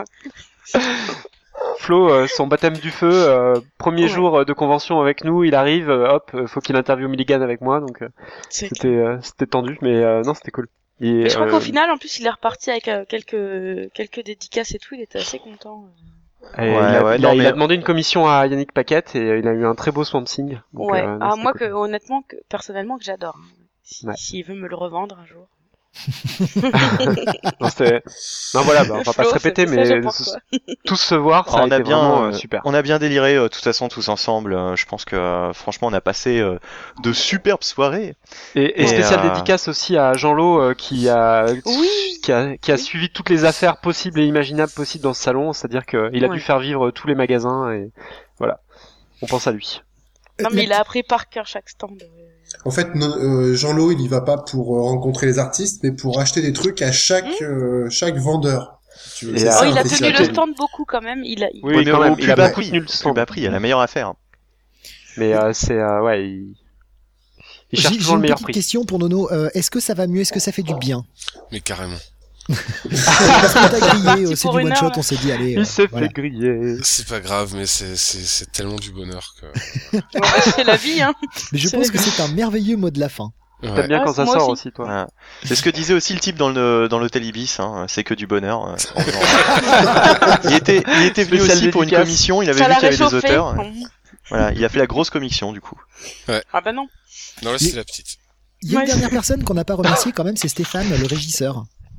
Flo, euh, son baptême du feu, euh, premier Ouais. jour euh, de convention avec nous, il arrive, euh, hop, euh, faut qu'il interviewe Milligan avec moi, donc euh, C'est- c'était euh, c'était tendu, mais euh, non, c'était cool. Et, Mais je crois euh, qu'au final, en plus, il est reparti avec euh, quelques quelques dédicaces et tout. Il était assez content. et Ouais, il, a, ouais, il a- non, il mais- a demandé une commission à Yannick Paquette et euh, il a eu un très beau Swamp Thing. donc, Ouais. euh, non, ah, c'était moi, cool. que, honnêtement, que, personnellement, que j'adore. hein. Si, Ouais. S'il veut me le revendre un jour. non, c'était- non, voilà, bah, on va pas Flo, se répéter, c'était ça, mais je pense, quoi. tous se voir, ça on a a été bien, vraiment euh, euh, super. on a bien déliré, euh, de toute façon, tous ensemble. Euh, je pense que, euh, franchement, on a passé euh, de superbes soirées. Et, et Et, spécial euh, dédicace aussi à Jean-Lot euh, qui a Oui. qui a qui a suivi toutes les affaires possibles et imaginables possibles dans ce salon, c'est-à-dire qu'il a Ouais. dû faire vivre tous les magasins et voilà. On pense à lui. Non, mais il a appris par cœur chaque stand. euh. En fait, no- euh, Jean-Lo, il y va pas pour euh, rencontrer les artistes, mais pour acheter des trucs à chaque euh, chaque vendeur. Si tu veux. Et, C'est euh, ça, Oh, un il a festival. tenu le stand beaucoup quand même. Il a, il- Oui, Ouais, mais quand au même, plus il a bas beaucoup prix, tenu le plus stand. bas prix, il y a la meilleure affaire. Mais euh, c'est euh, ouais, il, il J'ai cherche j'ai toujours le une meilleur petite prix. question pour Nono. Euh, Est-ce que ça va mieux? Est-ce que ça fait du bien? Mais carrément. Parce qu'on t'a grillé, euh, C'est c'est pour du une one heure, shot, là. on s'est dit, allez. euh, Il s'est voilà. fait griller. C'est pas grave, mais c'est c'est c'est tellement du bonheur que. Bon, bah, c'est la vie, hein. Mais je C'est- pense que c'est un merveilleux mot de la fin. T'aimes Ouais. bien Ah, quand ça moi sort aussi. aussi, toi. Voilà. C'est ce que disait aussi le type dans le dans l'hôtel Ibis, hein, c'est que du bonheur. euh, en faisant- il était il était venu Spécial aussi pour une dédicace. commission, il avait Ça vu l'a qu'il y avait des réchauffé. auteurs. Voilà, il a fait la grosse commission du coup. Ah bah non. Non, là, c'est la petite. Il y a une Ouais. dernière personne qu'on n'a pas remerciée quand même, c'est Stéphane, le régisseur.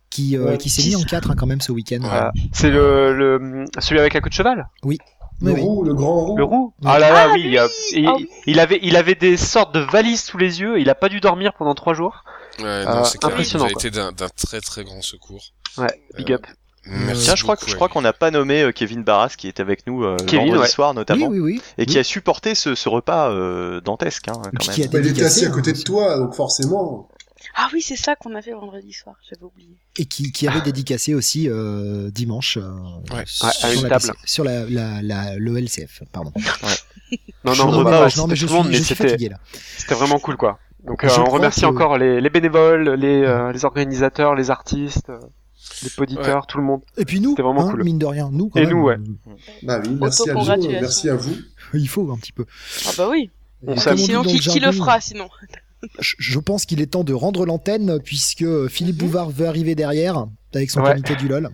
qui, euh, Ouais, qui s'est mis en quatre hein, quand même ce week-end. Voilà. C'est le, le celui avec la queue de cheval. Oui. Le Oui, oui. roux, le grand roux. Le roux. Oui. Ah là là, Ah, oui. lui il, a- il, Ah oui. il avait, il avait des sortes de valises sous les yeux. Il a pas dû dormir pendant trois jours. Ouais, Euh, non, c'est clair. impressionnant, Il a quoi. été d'un d'un très très grand secours. Ouais, big Euh, up. Merci Tiens, je crois, beaucoup, que- je crois ouais. qu'on n'a pas nommé euh, Kevin Barras qui était avec nous euh, Kevin, vendredi ouais. soir Oui, notamment oui, oui. et qui Oui. a supporté ce, ce repas euh, dantesque hein, Et puis quand qui a même. Bah, il était dédicacé, assis à côté hein, de toi, donc forcément. Ah oui, c'est ça qu'on a fait vendredi soir, j'avais oublié. Et qui, qui avait dédicacé aussi euh, dimanche euh, Ouais. sur, Ouais, à une la table. P C sur la, la, la, le L C F. Pardon. Non, Je non, me repas remets, aussi non, mais de je tout le monde, suis, mais je suis c'était, fatigué là. c'était vraiment cool, quoi. Donc, euh, Je on crois remercie que- encore les, les bénévoles, les, euh, les organisateurs, les artistes, euh, les poditeurs, tout le monde. Et puis nous, C'était vraiment hein, cool. mine de rien, nous quand Et même, nous, ouais. euh, Bah oui, merci à vous, Autocongratulations. merci à vous. il faut un petit peu. Ah bah oui. On Et s'amuse. comme on dit Sinon, dans qui, le qui le jargon, fera sinon? je, je pense qu'il est temps de rendre l'antenne puisque Philippe Mhm. Bouvard veut arriver derrière avec son Ouais. comité du LOL.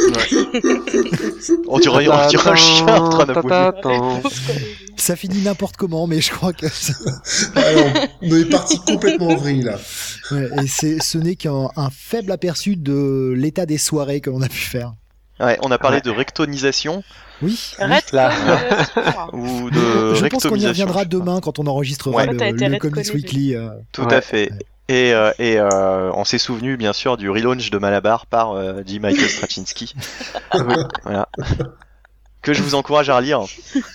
On dirait, on dirait un chien en train d'aboyer. Tatatin. Ça finit n'importe comment, mais je crois que Alors, on est parti complètement en vrille, là. ouais, et c'est, ce n'est qu'un un faible aperçu de l'état des soirées que l'on a pu faire. Ouais, on a parlé Ouais. de rectonisation Oui. Arrête Là. ou de je pense qu'on y rectomisation. reviendra je sais pas. demain quand on enregistrera Ouais. le, T'as été le redconné, Comics lui. Weekly. euh. Tout Ouais. à fait. Et, euh, et euh, on s'est souvenu bien sûr du relaunch de Malabar par euh, J. Michael Straczynski. Voilà. Que je vous encourage à relire.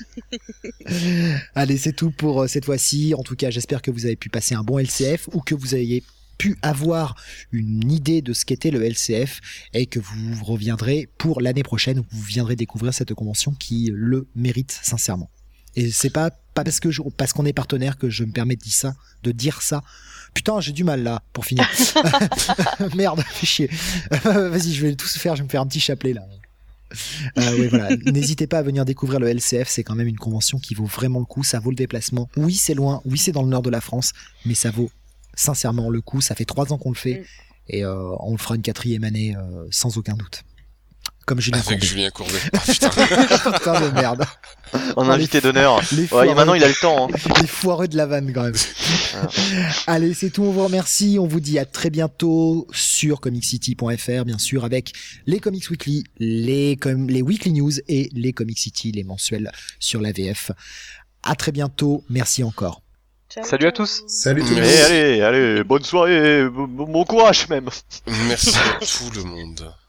Allez, c'est tout pour euh, cette fois-ci. En tout cas, j'espère que vous avez pu passer un bon L C F ou que vous ayez pu avoir une idée de ce qu'était le L C F et que vous reviendrez pour l'année prochaine où vous viendrez découvrir cette convention qui le mérite sincèrement. Et c'est pas pas parce que je, parce qu'on est partenaire que je me permets de dire ça, de dire ça. Putain, j'ai du mal là pour finir. Merde, fais chier. Vas-y, je vais tous faire, je vais me faire un petit chapelet là. Euh, oui, voilà. N'hésitez pas à venir découvrir le L C F, c'est quand même une convention qui vaut vraiment le coup, ça vaut le déplacement. Oui, c'est loin, oui, c'est dans le nord de la France, mais ça vaut sincèrement le coup. Ça fait trois ans qu'on le fait Mm. et euh, on le fera une quatrième année euh, sans aucun doute. Comme Julien Avec Courbet. Julien Courbet. Ah, putain. Putain de merde. En Oh, invité les- d'honneur. Les Ouais, foireux, et maintenant il a le temps. Hein. les foireux de la vanne quand même. Allez, c'est tout, on vous remercie. On vous dit à très bientôt sur comic city point f r, bien sûr, avec les Comics Weekly, les, com- les Weekly News et les Comic City, les mensuels sur la V F. À très bientôt. Merci encore. Ciao, Salut à ciao. tous. Salut tout le Allez, monde. allez, allez, bonne soirée, bon bon courage même. Merci à tout le monde.